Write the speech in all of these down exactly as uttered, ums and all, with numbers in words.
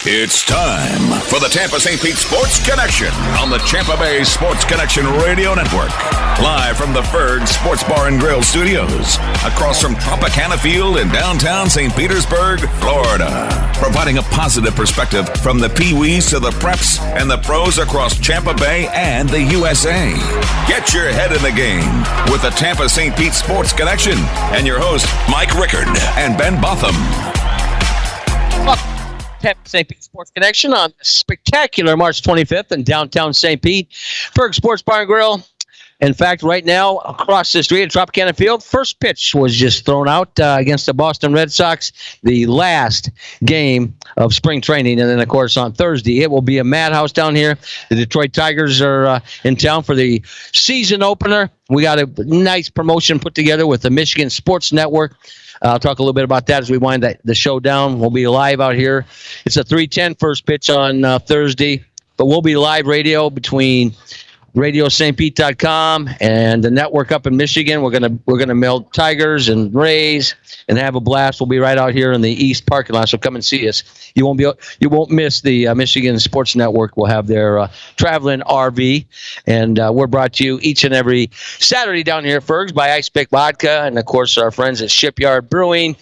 It's time for the Tampa Saint Pete Sports Connection on the Tampa Bay Sports Connection Radio Network. Live from the Ferg Sports Bar and Grill Studios, across from Tropicana Field in downtown Saint Petersburg, Florida. Providing a positive perspective from the Pee-wees to the preps and the pros across Tampa Bay and the U S A. Get your head in the game with the Tampa Saint Pete Sports Connection and your host, Mike Rickard and Ben Botham. Tampa Saint Pete Sports Connection on spectacular March twenty-fifth in downtown Saint Pete. Ferg Sports Bar and Grill. In fact, right now, across the street at Tropicana Field, first pitch was just thrown out uh, against the Boston Red Sox, the last game of spring training. And then, of course, on Thursday, it will be a madhouse down here. The Detroit Tigers are uh, in town for the season opener. We got a nice promotion put together with the Michigan Sports Network. Uh, I'll talk a little bit about that as we wind the, the show down. We'll be live out here. It's a three ten first pitch on uh, Thursday, but we'll be live radio between radio st pete dot com and the network up in Michigan. We're gonna we're gonna meld Tigers and Rays and have a blast. We'll be right out here in the East parking lot, so come and see us. You won't be you won't miss the uh, Michigan Sports Network. Will have their uh, traveling R V, and uh, we're brought to you each and every Saturday down here at Ferg's by Ice Pick Vodka, and of course our friends at Shipyard Brewing.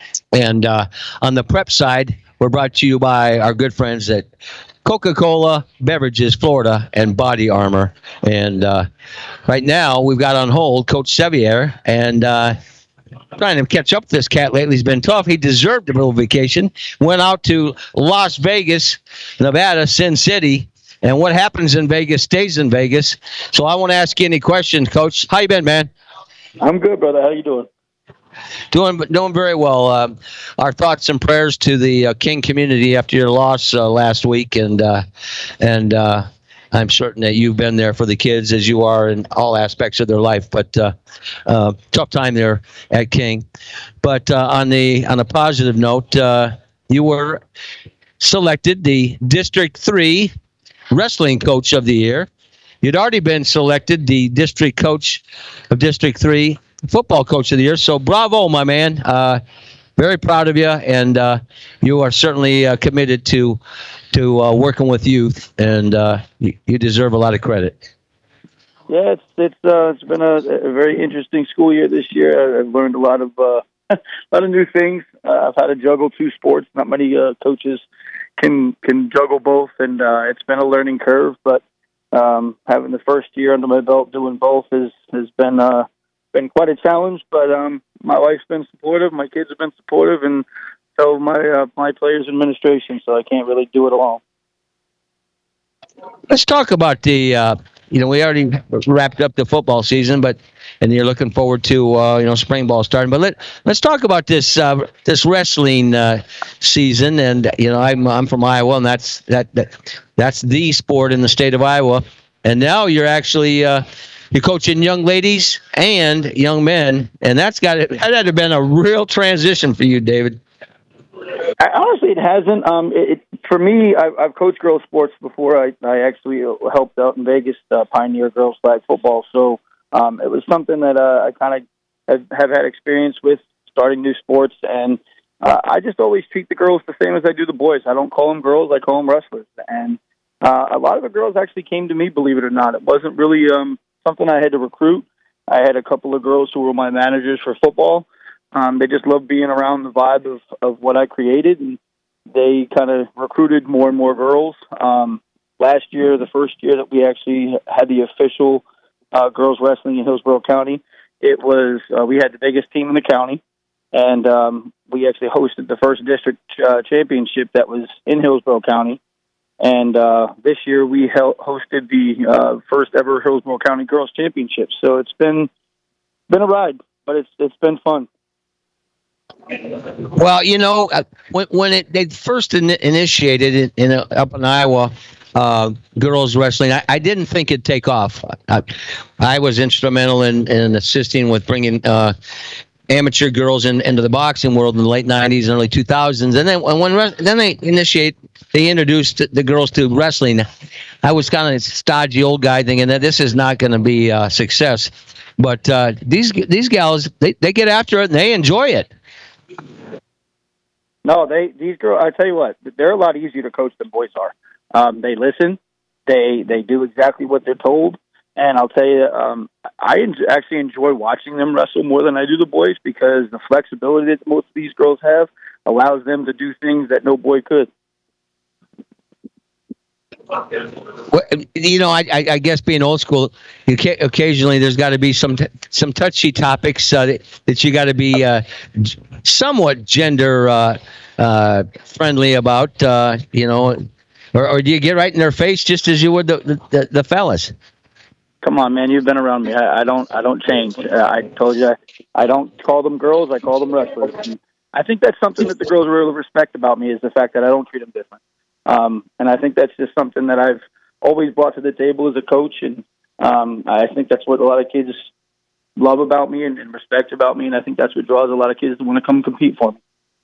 And uh, on the prep side, we're brought to you by our good friends at Coca-Cola Beverages Florida and Body Armor. And uh, right now we've got on hold Coach Sevier, and uh, trying to catch up with this cat lately has been tough. He deserved a little vacation. Went out to Las Vegas, Nevada, Sin City, and what happens in Vegas stays in Vegas. So I won't ask you any questions, Coach. How you been, man? I'm good, brother. How you doing? Doing doing very well. Uh, our thoughts and prayers to the uh, King community after your loss uh, last week, and uh, and uh, I'm certain that you've been there for the kids as you are in all aspects of their life. But uh, uh, tough time there at King. But uh, on the on a positive note, uh, you were selected the District Three Wrestling Coach of the Year. You'd already been selected the District Coach of District Three Football Coach of the Year. So bravo, my man. Uh, very proud of you, and uh, you are certainly uh, committed to to uh, working with youth, and uh, you, you deserve a lot of credit. Yeah, it's it's uh, it's been a, a very interesting school year this year. I've learned a lot of uh, a lot of new things. Uh, I've had to juggle two sports. Not many uh, coaches can can juggle both, and uh, it's been a learning curve. But um, having the first year under my belt doing both has has been uh, been quite a challenge, but um, my wife's been supportive, my kids have been supportive, and so my uh, my players administration. So I can't really do it alone. Let's talk about the. Uh, you know, we already wrapped up the football season, but and you're looking forward to uh, you know spring ball starting. But let let's talk about this uh, this wrestling uh, season. And you know, I'm I'm from Iowa, and that's that, that that's the sport in the state of Iowa. And now you're actually. Uh, You're coaching young ladies and young men, and that's got it. That had to have been a real transition for you, David. I, honestly, it hasn't. Um, it, it, for me, I, I've coached girls sports before. I, I actually helped out in Vegas, uh, pioneer girls flag football. So um, it was something that uh, I kind of have, have had experience with starting new sports, and uh, I just always treat the girls the same as I do the boys. I don't call them girls; I call them wrestlers. And uh, a lot of the girls actually came to me, believe it or not. It wasn't really. Um, Something I had to recruit. I had a couple of girls who were my managers for football. Um, they just loved being around the vibe of, of what I created, and they kind of recruited more and more girls. Um, last year, the first year that we actually had the official uh, girls wrestling in Hillsborough County, it was uh, we had the biggest team in the county, and um, we actually hosted the first district uh, championship that was in Hillsborough County. And uh, this year we held, hosted the uh, first ever Hillsborough County Girls Championship. So it's been been a ride, but it's it's been fun. Well, you know, when when it they first in, initiated it in, in up in Iowa, uh, girls wrestling, I, I didn't think it'd take off. I, I was instrumental in, in assisting with bringing uh, amateur girls in, into the boxing world in the late nineties and early two thousands, and then when then they initiate. They introduced the girls to wrestling. I was kind of a stodgy old guy thinking that this is not going to be a success. But uh, these these gals, they, they get after it and they enjoy it. No, they these girls. I tell you what, they're a lot easier to coach than boys are. Um, they listen. They they do exactly what they're told. And I'll tell you, um, I en- actually enjoy watching them wrestle more than I do the boys because the flexibility that most of these girls have allows them to do things that no boy could. Well, you know, I, I, I guess being old school, you can, occasionally there's got to be some t- some touchy topics uh, that, that you got to be uh, g- somewhat gender uh, uh, friendly about. Uh, you know, or, or do you get right in their face just as you would the the, the fellas? Come on, man! You've been around me. I, I don't. I don't change. Uh, I told you, I, I don't call them girls. I call them wrestlers. And I think that's something that the girls really respect about me is the fact that I don't treat them different. Um, and I think that's just something that I've always brought to the table as a coach. And um, I think that's what a lot of kids love about me and, and respect about me. And I think that's what draws a lot of kids to want to come compete for me.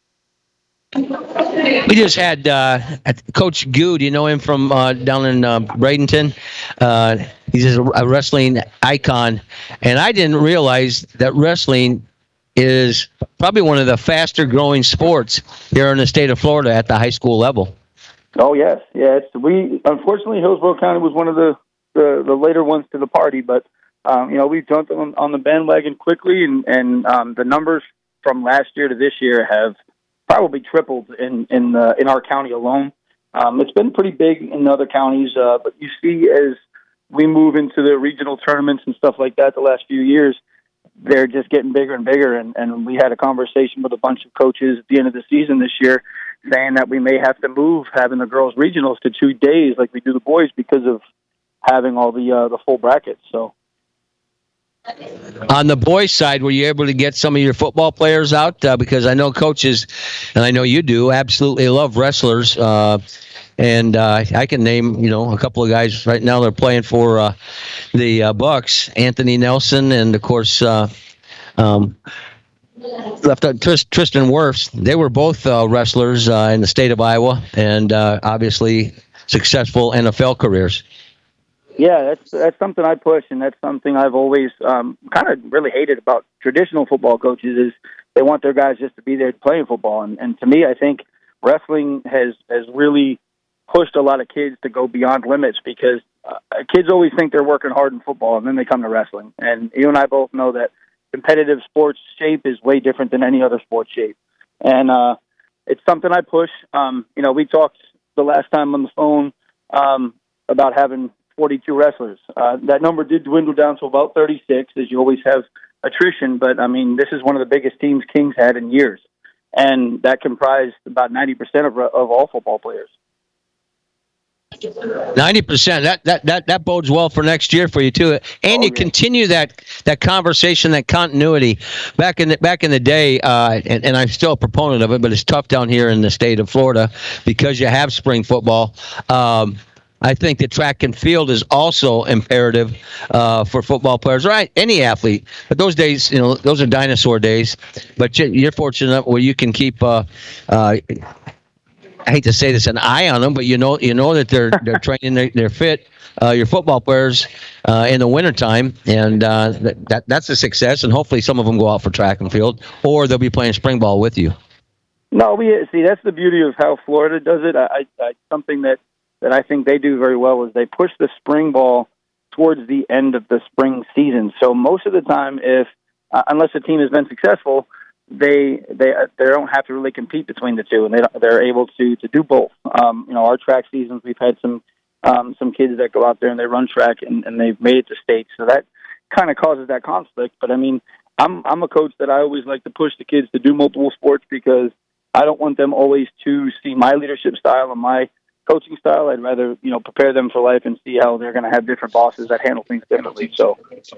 We just had uh, Coach Good. You know him from uh, down in uh, Bradenton. Uh, he's just a wrestling icon. And I didn't realize that wrestling is probably one of the faster growing sports here in the state of Florida at the high school level. Oh yes, yeah. It's, we unfortunately Hillsborough County was one of the, the, the later ones to the party, but um, you know we jumped on, on the bandwagon quickly, and and um, the numbers from last year to this year have probably tripled in in uh, in our county alone. Um, it's been pretty big in other counties, uh, but you see as we move into the regional tournaments and stuff like that the last few years, they're just getting bigger and bigger. And, and we had a conversation with a bunch of coaches at the end of the season this year saying that we may have to move having the girls regionals to two days like we do the boys because of having all the uh, the full brackets. So on the boys' side, were you able to get some of your football players out? Uh, because I know coaches, and I know you do, absolutely love wrestlers. Uh, and uh, I can name, you know, a couple of guys right now that are playing for uh, the uh, Bucks, Anthony Nelson, and of course, uh, um, left out Trist, Tristan Wirfs. They were both uh, wrestlers uh, in the state of Iowa, and uh, obviously successful N F L careers. Yeah, that's that's something I push, and that's something I've always um, kind of really hated about traditional football coaches is they want their guys just to be there playing football. And, and to me, I think wrestling has, has really pushed a lot of kids to go beyond limits because uh, kids always think they're working hard in football, and then they come to wrestling. And you and I both know that competitive sports shape is way different than any other sports shape. And uh, it's something I push. Um, you know, we talked the last time on the phone um, about having forty-two wrestlers. Uh, that number did dwindle down to about thirty-six, as you always have attrition. But, I mean, this is one of the biggest teams Kings had in years. And that comprised about ninety percent of, of all football players. ninety percent. That, that that that bodes well for next year for you too, and oh, you yeah. continue that that conversation, that continuity. Back in the back in the day, uh, and, and I'm still a proponent of it, but it's tough down here in the state of Florida because you have spring football. Um, I think that track and field is also imperative uh, for football players, right? Any athlete. But those days, you know, those are dinosaur days. But you're fortunate where you can keep. Uh, uh, I hate to say this, an eye on them, but you know, you know that they're they're training, they're, they're fit. Uh, your football players uh, in the wintertime, and uh, that, that that's a success. And hopefully, some of them go out for track and field, or they'll be playing spring ball with you. No, we see that's the beauty of how Florida does it. I, I something that, that I think they do very well is they push the spring ball towards the end of the spring season. So most of the time, if uh, unless a team has been successful, they they they don't have to really compete between the two, and they they're able to to do both. Um, you know, our track seasons, we've had some um, some kids that go out there and they run track and, and they've made it to state, so that kind of causes that conflict. But I mean, I'm I'm a coach that I always like to push the kids to do multiple sports because I don't want them always to see my leadership style and my coaching style. I'd rather, you know, prepare them for life and see how they're going to have different bosses that handle things differently. So,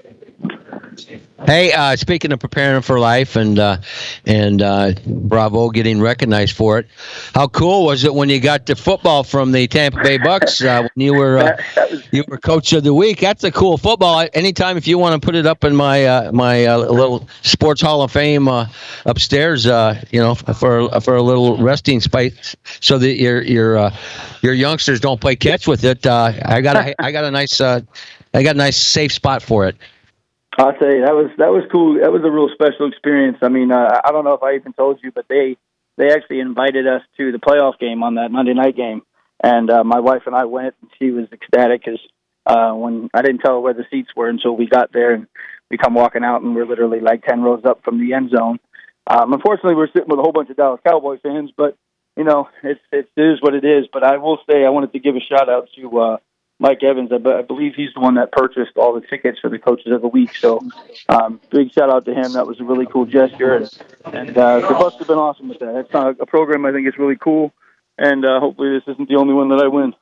hey, uh, speaking of preparing for life and uh, and uh, bravo, getting recognized for it. How cool was it when you got the football from the Tampa Bay Bucks uh, when you were uh, that, that was, you were coach of the week? That's a cool football. Anytime if you want to put it up in my uh, my uh, little sports hall of fame uh, upstairs, uh, you know, for for a little resting space, so that your your uh, your youngsters don't play catch with it. Uh, I got a I got a nice uh, I got a nice safe spot for it. I'll tell you, that was that was cool. That was a real special experience. I mean, uh, I don't know if I even told you, but they they actually invited us to the playoff game on that Monday night game. And uh, my wife and I went, and she was ecstatic because uh, when I didn't tell her where the seats were until we got there, and we come walking out, and we're literally like ten rows up from the end zone. Um, unfortunately, we're sitting with a whole bunch of Dallas Cowboy fans, but, you know, it's, it is what it is. But I will say I wanted to give a shout-out to uh, Mike Evans. I, b- I believe he's the one that purchased all the tickets for the Coaches of the Week. So um, big shout-out to him. That was a really cool gesture. And, and uh, the Bucs have been awesome with that. It's not a program I think is really cool. And uh, hopefully this isn't the only one that I win.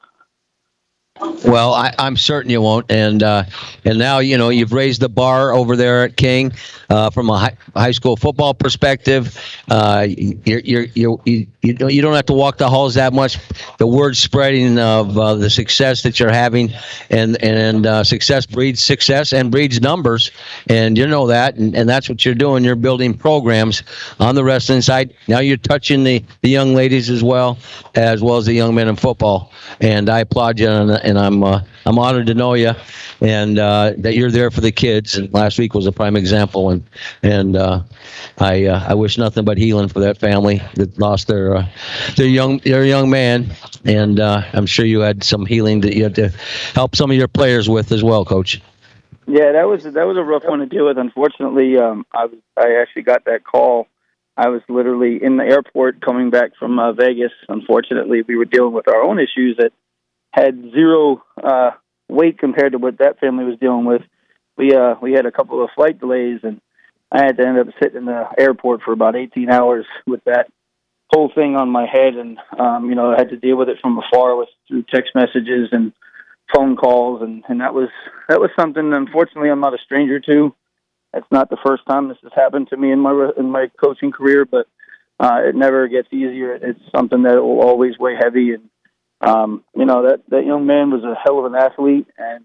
Well, I, I'm certain you won't, and uh, and now you know you've raised the bar over there at King uh, from a high, high school football perspective. Uh, you're, you're, you're, you you don't you don't have to walk the halls that much. The word spreading of uh, the success that you're having, and and uh, success breeds success and breeds numbers, and you know that, and, and that's what you're doing. You're building programs on the wrestling side. Now you're touching the, the young ladies as well, as well as the young men in football, and I applaud you on that. And I'm uh, I'm honored to know you, and uh, that you're there for the kids. And last week was a prime example, and and uh, I uh, I wish nothing but healing for that family that lost their uh, their young their young man. And uh, I'm sure you had some healing that you had to help some of your players with as well, Coach. Yeah, that was that was a rough one to deal with. Unfortunately, um, I was I actually got that call. I was literally in the airport coming back from uh, Vegas. Unfortunately, we were dealing with our own issues that had zero uh, weight compared to what that family was dealing with. We uh, we had a couple of flight delays, and I had to end up sitting in the airport for about eighteen hours with that whole thing on my head, and um, you know I had to deal with it from afar with through text messages and phone calls, and, and that was that was something. Unfortunately, I'm not a stranger to. It's not the first time this has happened to me in my in my coaching career, but uh, it never gets easier. It's something that will always weigh heavy. And um, you know that, that young man was a hell of an athlete, and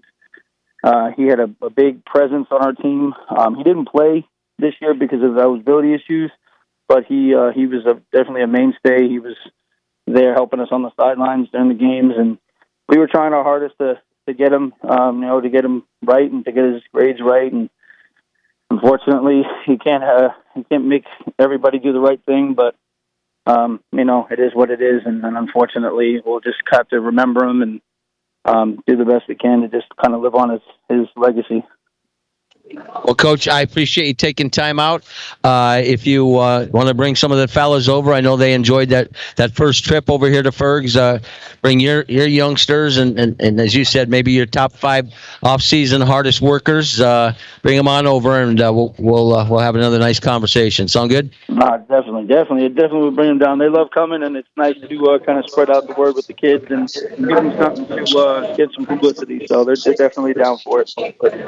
uh, he had a, a big presence on our team. Um, he didn't play this year because of eligibility issues, but he uh, he was a, definitely a mainstay. He was there helping us on the sidelines during the games, and we were trying our hardest to to get him, um, you know, to get him right and to get his grades right. And unfortunately, he can't uh, he can't make everybody do the right thing, but um, you know, it is what it is, and, and unfortunately, we'll just have to remember him and um, do the best we can to just kind of live on his his legacy. Well, Coach, I appreciate you taking time out. Uh, if you uh, want to bring some of the fellas over, I know they enjoyed that, that first trip over here to Fergs. Uh, bring your, your youngsters and, and, and, as you said, maybe your top five off-season hardest workers. Uh, bring them on over, and uh, we'll we'll uh, we'll have another nice conversation. Sound good? Uh, definitely, definitely, it definitely will bring them down. They love coming, and it's nice to uh, kind of spread out the word with the kids and give them something to uh, get some publicity. So they're, they're definitely down for it.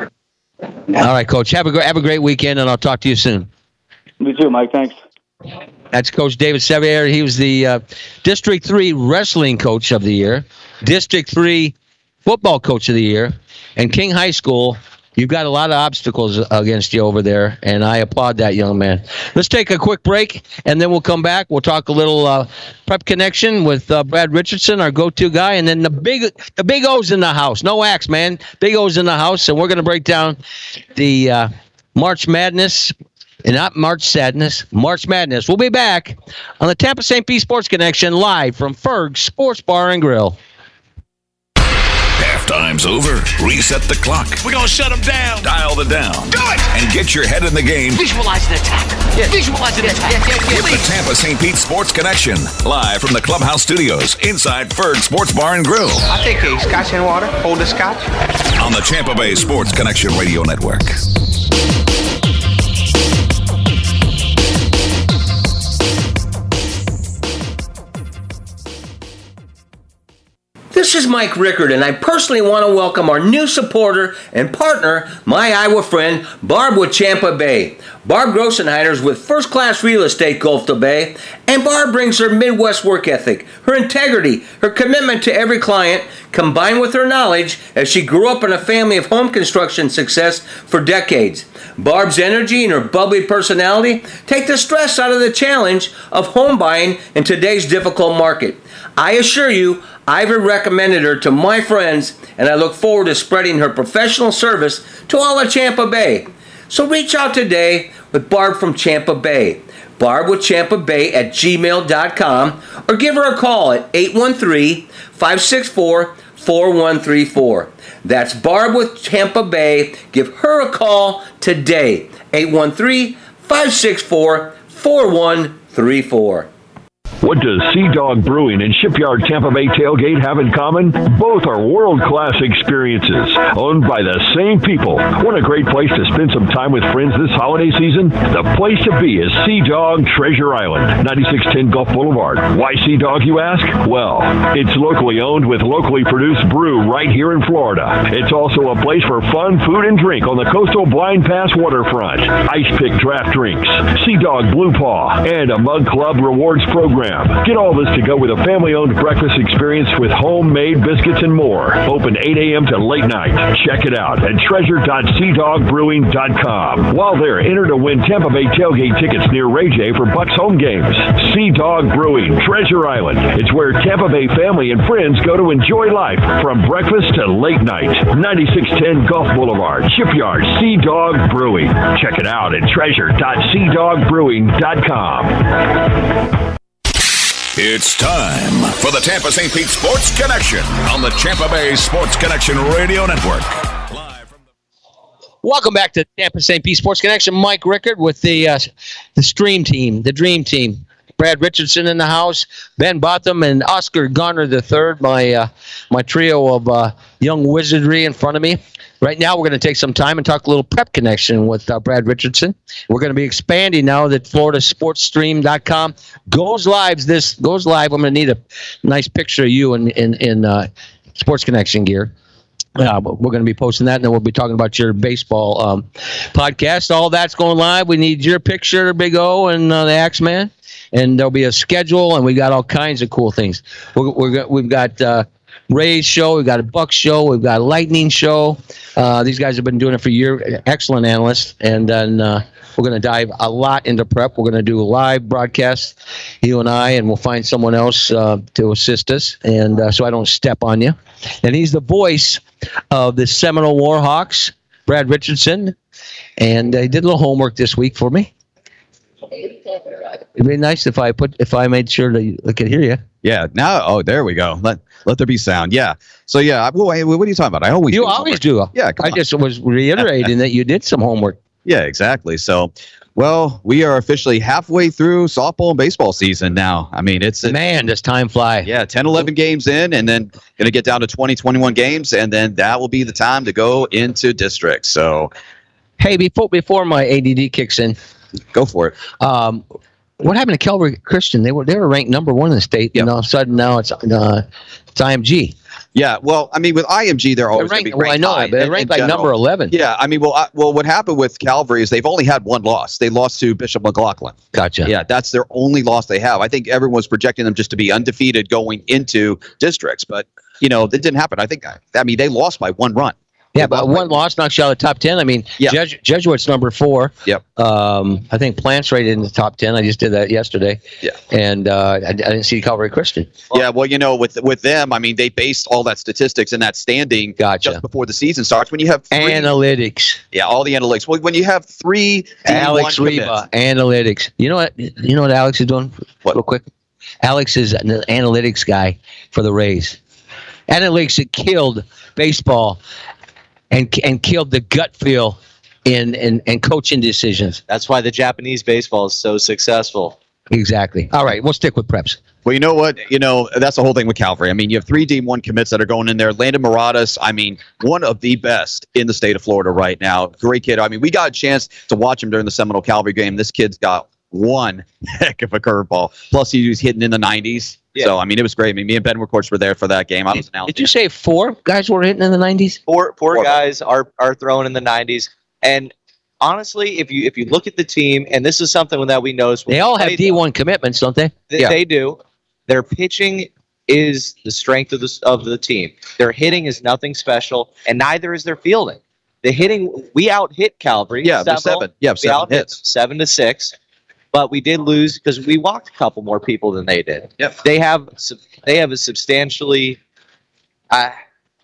All right, Coach. Have a great have a great weekend, and I'll talk to you soon. You too, Mike. Thanks. That's Coach David Sevier. He was the uh, District three Wrestling Coach of the Year, District three Football Coach of the Year, and King High School. You've got a lot of obstacles against you over there, and I applaud that young man. Let's take a quick break, and then we'll come back. We'll talk a little uh, Prep Connection with uh, Brad Richardson, our go-to guy, and then the big the big O's in the house. No axe, man. Big O's in the house, and we're going to break down the uh, March Madness, and not March Sadness, March Madness. We'll be back on the Tampa Saint Pete Sports Connection live from Ferg's Sports Bar and Grill. Halftime's over. Reset the clock. We're going to shut them down. Dial the down. Do it! And get your head in the game. Visualize an attack. Yes. Visualize an attack. Yes, yes, yes. With the Tampa Saint Pete Sports Connection. Live from the Clubhouse Studios inside Ferg Sports Bar and Grill. I'll take a scotch and water. Hold the scotch. On the Tampa Bay Sports Connection Radio Network. This is Mike Rickard, and I personally want to welcome our new supporter and partner, my Iowa friend, Barb with Tampa Bay. Barb Grossenheider is with First Class Real Estate Gulf to Bay, and Barb brings her Midwest work ethic, her integrity, her commitment to every client, combined with her knowledge as she grew up in a family of home construction success for decades. Barb's energy and her bubbly personality take the stress out of the challenge of home buying in today's difficult market. I assure you, I've recommended her to my friends, and I look forward to spreading her professional service to all of Tampa Bay. So reach out today with Barb from Tampa Bay. barb with tampa bay at gmail dot com, or give her a call at eight one three, five six four, four one three four. That's Barb with Tampa Bay. Give her a call today, eight one three, five six four, four one three four. What does Sea Dog Brewing and Shipyard Tampa Bay Tailgate have in common? Both are world-class experiences, owned by the same people. Want a great place to spend some time with friends this holiday season? The place to be is Sea Dog Treasure Island, ninety-six ten Gulf Boulevard. Why Sea Dog, you ask? Well, it's locally owned with locally produced brew right here in Florida. It's also a place for fun food and drink on the coastal Blind Pass waterfront. Ice pick draft drinks, Sea Dog Blue Paw, and a Mug Club rewards program. Get all this to go with a family-owned breakfast experience with homemade biscuits and more. Open eight a.m. to late night. Check it out at treasure dot sea dog brewing dot com. While there, enter to win Tampa Bay tailgate tickets near Ray J for Bucks home games. Sea Dog Brewing, Treasure Island. It's where Tampa Bay family and friends go to enjoy life from breakfast to late night. ninety-six ten Gulf Boulevard, Shipyard, Sea Dog Brewing. Check it out at treasure dot sea dog brewing dot com. It's time for the Tampa Saint Pete Sports Connection on the Tampa Bay Sports Connection Radio Network. Live from the- Welcome back to Tampa Saint Pete Sports Connection. Mike Rickard with the uh, the stream team, the dream team. Brad Richardson in the house, Ben Botham, and Oscar Garner the third. My uh, my trio of uh, young wizardry in front of me. Right now, we're going to take some time and talk a little prep connection with uh, Brad Richardson. We're going to be expanding now that Florida Sports Stream dot com goes live. This goes live. I'm going to need a nice picture of you in in, in uh, Sports Connection gear. Uh, we're going to be posting that, and then we'll be talking about your baseball um, podcast. All that's going live. We need your picture, Big O, and uh, the Axeman, and there'll be a schedule, and we got all kinds of cool things. We're, we're we've got uh, Ray's show, we've got a Buck show, we've got a Lightning show. Uh, these guys have been doing it for years. Excellent analysts, and then uh, we're going to dive a lot into prep. We're going to do a live broadcast, you and I, and we'll find someone else uh, to assist us, and uh, so I don't step on you. And he's the voice of the Seminole Warhawks, Brad Richardson, and uh, he did a little homework this week for me. It'd be nice if I put if I made sure that I could hear you. Yeah. Now, oh, there we go. Let let there be sound. Yeah. So yeah. I- Well, wait, what are you talking about? I always You do always homework. do. Yeah. Come I on. just was reiterating that you did some homework. Yeah. Exactly. So, well, we are officially halfway through softball and baseball season now. I mean, it's, it's Man, does time fly? yeah, ten, eleven games in, and then going to get down to twenty, twenty-one games, and then that will be the time to go into districts. So, Hey, before before my A D D kicks in, go for it. um, what happened to Calvary Christian? They were they were ranked number one in the state, Yep. and all of a sudden now it's uh, it's I M G. Yeah. Well, I mean, with I M G, they're They're always going to ranked, be well, I ranked know, high but they're in- ranked in like general. number eleven. Yeah. I mean, well, I, well, what happened with Calvary is they've only had one loss. They lost to Bishop McLaughlin. Gotcha. Yeah, that's their only loss they have. I think everyone was projecting them just to be undefeated going into districts, but you know that didn't happen. I think I mean they lost by one run. Yeah, They but lost by- one loss knocks you out of the top ten. I mean, Yeah. Jesu- Jesuits number four. Yep. Um, I think Plants rated in the top ten. I just did that yesterday. Yeah. And uh, I, I didn't see Calvary Christian. Yeah, well, you know, with with them, I mean, they based all that statistics and that standing Gotcha. just before the season starts. When you have three, Analytics. yeah, all the analytics. Well, when you have three, D one Alex commits- Reba. Analytics. You know what? You know what Alex is doing? What? Real quick. Alex is an analytics guy for the Rays. Analytics that killed baseball and and killed the gut feel in in, in coaching decisions. That's why the Japanese baseball is so successful. Exactly. All right, we'll stick with preps. Well, you know what? You know, that's the whole thing with Calvary. I mean, you have three D one commits that are going in there. Landon Muradas, I mean, one of the best in the state of Florida right now. Great kid. I mean, we got a chance to watch him during the Seminole Calvary game. This kid's got one heck of a curveball. Plus, he was hitting in the nineties. Yeah. So, I mean, it was great. I mean, me and Ben, of course, were there for that game. I was Did, announcing. did you say four guys were hitting in the nineties? Four four Four. guys are are throwing in the nineties, and honestly, if you if you look at the team, and this is something that we noticed, when They we all have played D one commitments, don't they? them, th- Yeah. They do. Their pitching is the strength of the of the team. Their hitting is nothing special, and neither is their fielding. The hitting, we out hit Calvary. Yeah, they're Seminole, seven. Yeah, we seven out hit hits. them seven to six, but we did lose because we walked a couple more people than they did. Yep. They have sub- they have a substantially uh,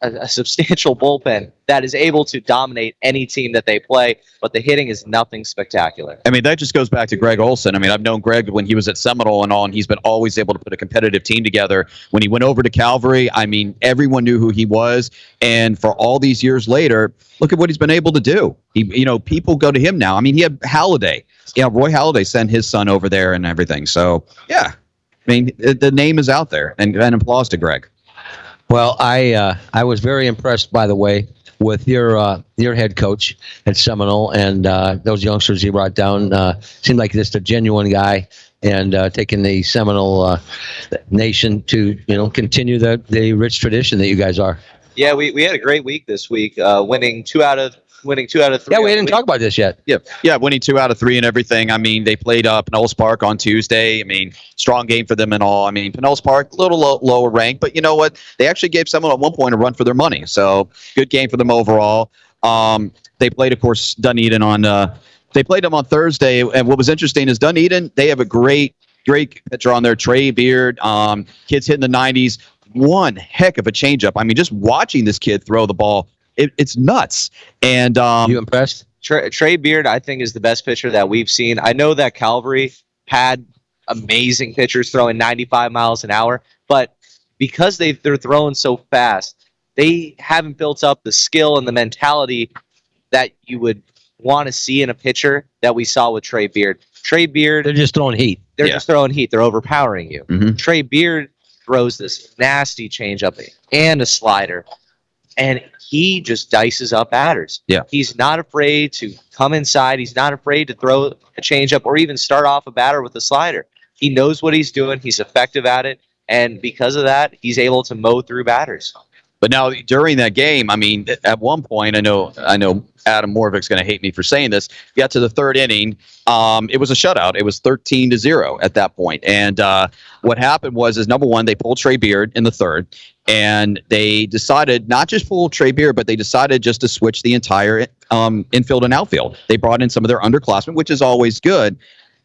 a, a substantial bullpen that is able to dominate any team that they play, but the hitting is nothing spectacular. I mean, that just goes back to Greg Olson. I mean, I've known Greg when he was at Seminole and all, and he's been always able to put a competitive team together. When he went over to Calvary, I mean, everyone knew who he was. And for all these years later, look at what he's been able to do. He, you know, people go to him now. I mean, he had Halladay. Yeah, Roy Halladay sent his son over there and everything. So, yeah, I mean, the, the name is out there. And, and applause to Greg. Well, I uh, I was very impressed, by the way, with your uh, your head coach at Seminole and uh, those youngsters he brought down. Uh, seemed like just a genuine guy, and uh, taking the Seminole uh, nation to you know continue the the rich tradition that you guys are. Yeah, we, we had a great week this week, uh, winning two out of winning two out of three. Yeah, we didn't talk about this yet. Yeah, yeah, winning two out of three and everything. I mean, they played uh, Pinellas Park on Tuesday. I mean, strong game for them and all. I mean, Pinellas Park, a little low, lower ranked, but you know what? They actually gave someone at one point a run for their money. So good game for them overall. Um, they played, of course, Dunedin on. Uh, they played them on Thursday, and what was interesting is Dunedin. They have a great, great pitcher on there, Trey Beard. Um, kids hitting the nineties. One heck of a changeup. I mean, just watching this kid throw the ball. It, it's nuts. And um, you impressed? Trey, Trey Beard, I think, is the best pitcher that we've seen. I know that Calvary had amazing pitchers throwing ninety-five miles an hour, but because they they're throwing so fast, they haven't built up the skill and the mentality that you would want to see in a pitcher that we saw with Trey Beard. Trey Beard, they're just throwing heat. They're yeah. just throwing heat. They're overpowering you. Mm-hmm. Trey Beard throws this nasty changeup and a slider, and he just dices up batters. Yeah. He's not afraid to come inside. He's not afraid to throw a changeup or even start off a batter with a slider. He knows what he's doing. He's effective at it, and because of that, he's able to mow through batters. But now during that game, I mean, at one point, I know, I know Adam Morvik's going to hate me for saying this. Got to the third inning, um, it was a shutout. It was thirteen to zero at that point. And uh, what happened was, is number one, they pulled Trey Beard in the third, and they decided not just pull Trey Beard, but they decided just to switch the entire um, infield and outfield. They brought in some of their underclassmen, which is always good.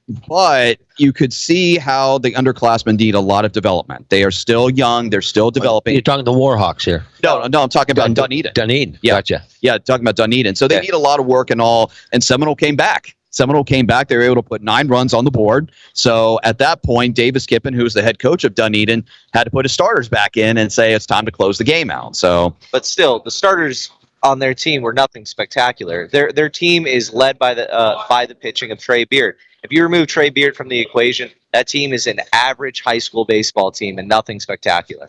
But you could see how the underclassmen need a lot of development. They are still young. They're still developing. You're talking the Warhawks here. No, no, I'm talking about Dun- Dunedin. Dunedin. Yeah. Gotcha. Yeah, talking about Dunedin. So they Yeah. need a lot of work and all. And Seminole came back. Seminole came back. They were able to put nine runs on the board. So at that point, Davis Kippen, who's the head coach of Dunedin, had to put his starters back in and say it's time to close the game out. So, But still, the starters on their team were nothing spectacular. Their their team is led by the uh, by the pitching of Trey Beard. If you remove Trey Beard from the equation, that team is an average high school baseball team and nothing spectacular.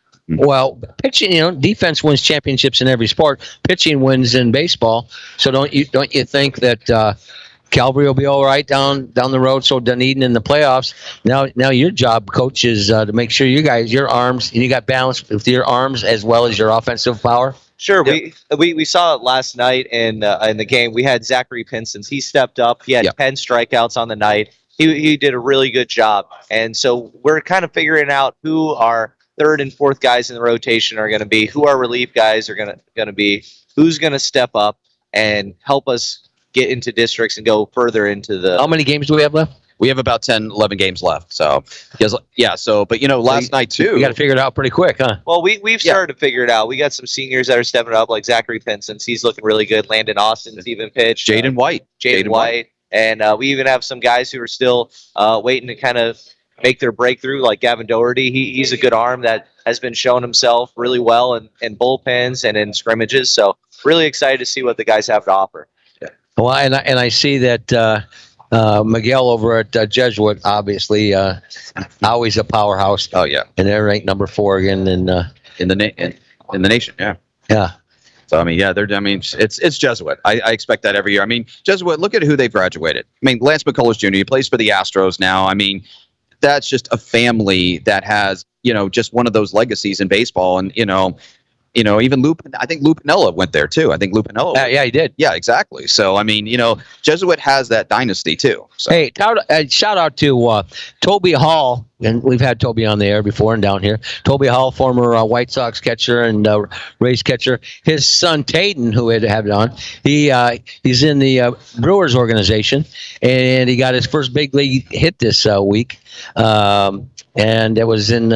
Well, pitching, you know, defense wins championships in every sport. Pitching wins in baseball. So don't you don't you think that uh, Calvary will be all right down down the road? So Dunedin in the playoffs. Now, now your job, coach, is uh, to make sure you guys, your arms, and you got balance with your arms as well as your offensive power. Sure, Yep. we, we we saw it last night in uh, in the game. We had Zachary Pinsons. He stepped up. He had Yep. ten strikeouts on the night. He he did a really good job. And so we're kind of figuring out who our third and fourth guys in the rotation are going to be, who our relief guys are going to going to be, who's going to step up and help us get into districts and go further into the. How many games do we have left? we have about ten, eleven games left. So, because, yeah, so, but, you know, last So you- night, too. You got to figure it out pretty quick, huh? Well, we, we've Yeah. started to figure it out. We got some seniors that are stepping up, like Zachary Pinsons. He's looking really good. Landon Austin's even pitched. Jaden Uh, White. Jaden Jaden White. And uh, we even have some guys who are still uh, waiting to kind of make their breakthrough, like Gavin Doherty. He, he's a good arm that has been showing himself really well in, in bullpens and in scrimmages. So really excited to see what the guys have to offer. Well, and I, and I see that uh, uh, Miguel over at uh, Jesuit, obviously, uh, always a powerhouse, Oh, yeah. and they're ranked number four again. And uh, In the, na- in, in the nation, yeah. yeah, So I mean, yeah, they're. I mean, it's it's Jesuit. I, I expect that every year. I mean, Jesuit. Look at who they've graduated. I mean, Lance McCullers Junior He plays for the Astros now. I mean, that's just a family that has, you know, just one of those legacies in baseball. And you know, you know, even Lou. I think Lou Piniella went there too. I think Lou Piniella. yeah, yeah, he did. Yeah, exactly. So I mean, you know, Jesuit has that dynasty too. So. Hey, tout, uh, shout out to uh, Toby Hall, and we've had Toby on the air before and down here. Toby Hall, former uh, White Sox catcher and uh, Rays catcher. His son Tayden, who had had it on, he uh, he's in the uh, Brewers organization, and he got his first big league hit this uh, week, um, and it was in uh,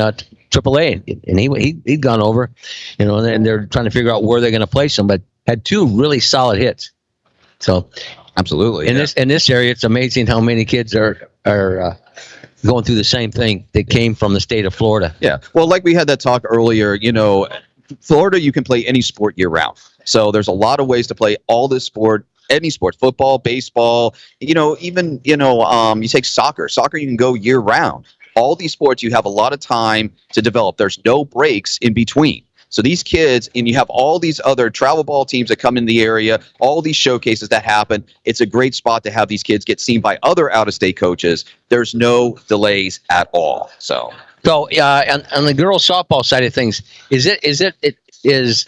triple A, and he he he'd gone over, you know, and they're trying to figure out where they're going to place him, but had two really solid hits. So, absolutely, in yeah. this in this area, it's amazing how many kids are are uh, going through the same thing that came from the state of Florida. Yeah. Well, like we had that talk earlier, you know, Florida, you can play any sport year round. So there's a lot of ways to play all this sport. Any sport, football, baseball, you know, even, you know, um, you take soccer. Soccer, you can go year round. All these sports, you have a lot of time to develop. There's no breaks in between. So these kids, and you have all these other travel ball teams that come in the area, all these showcases that happen. It's a great spot to have these kids get seen by other out-of-state coaches. There's no delays at all. So, so uh, on, on the girls softball side of things, is it is it it is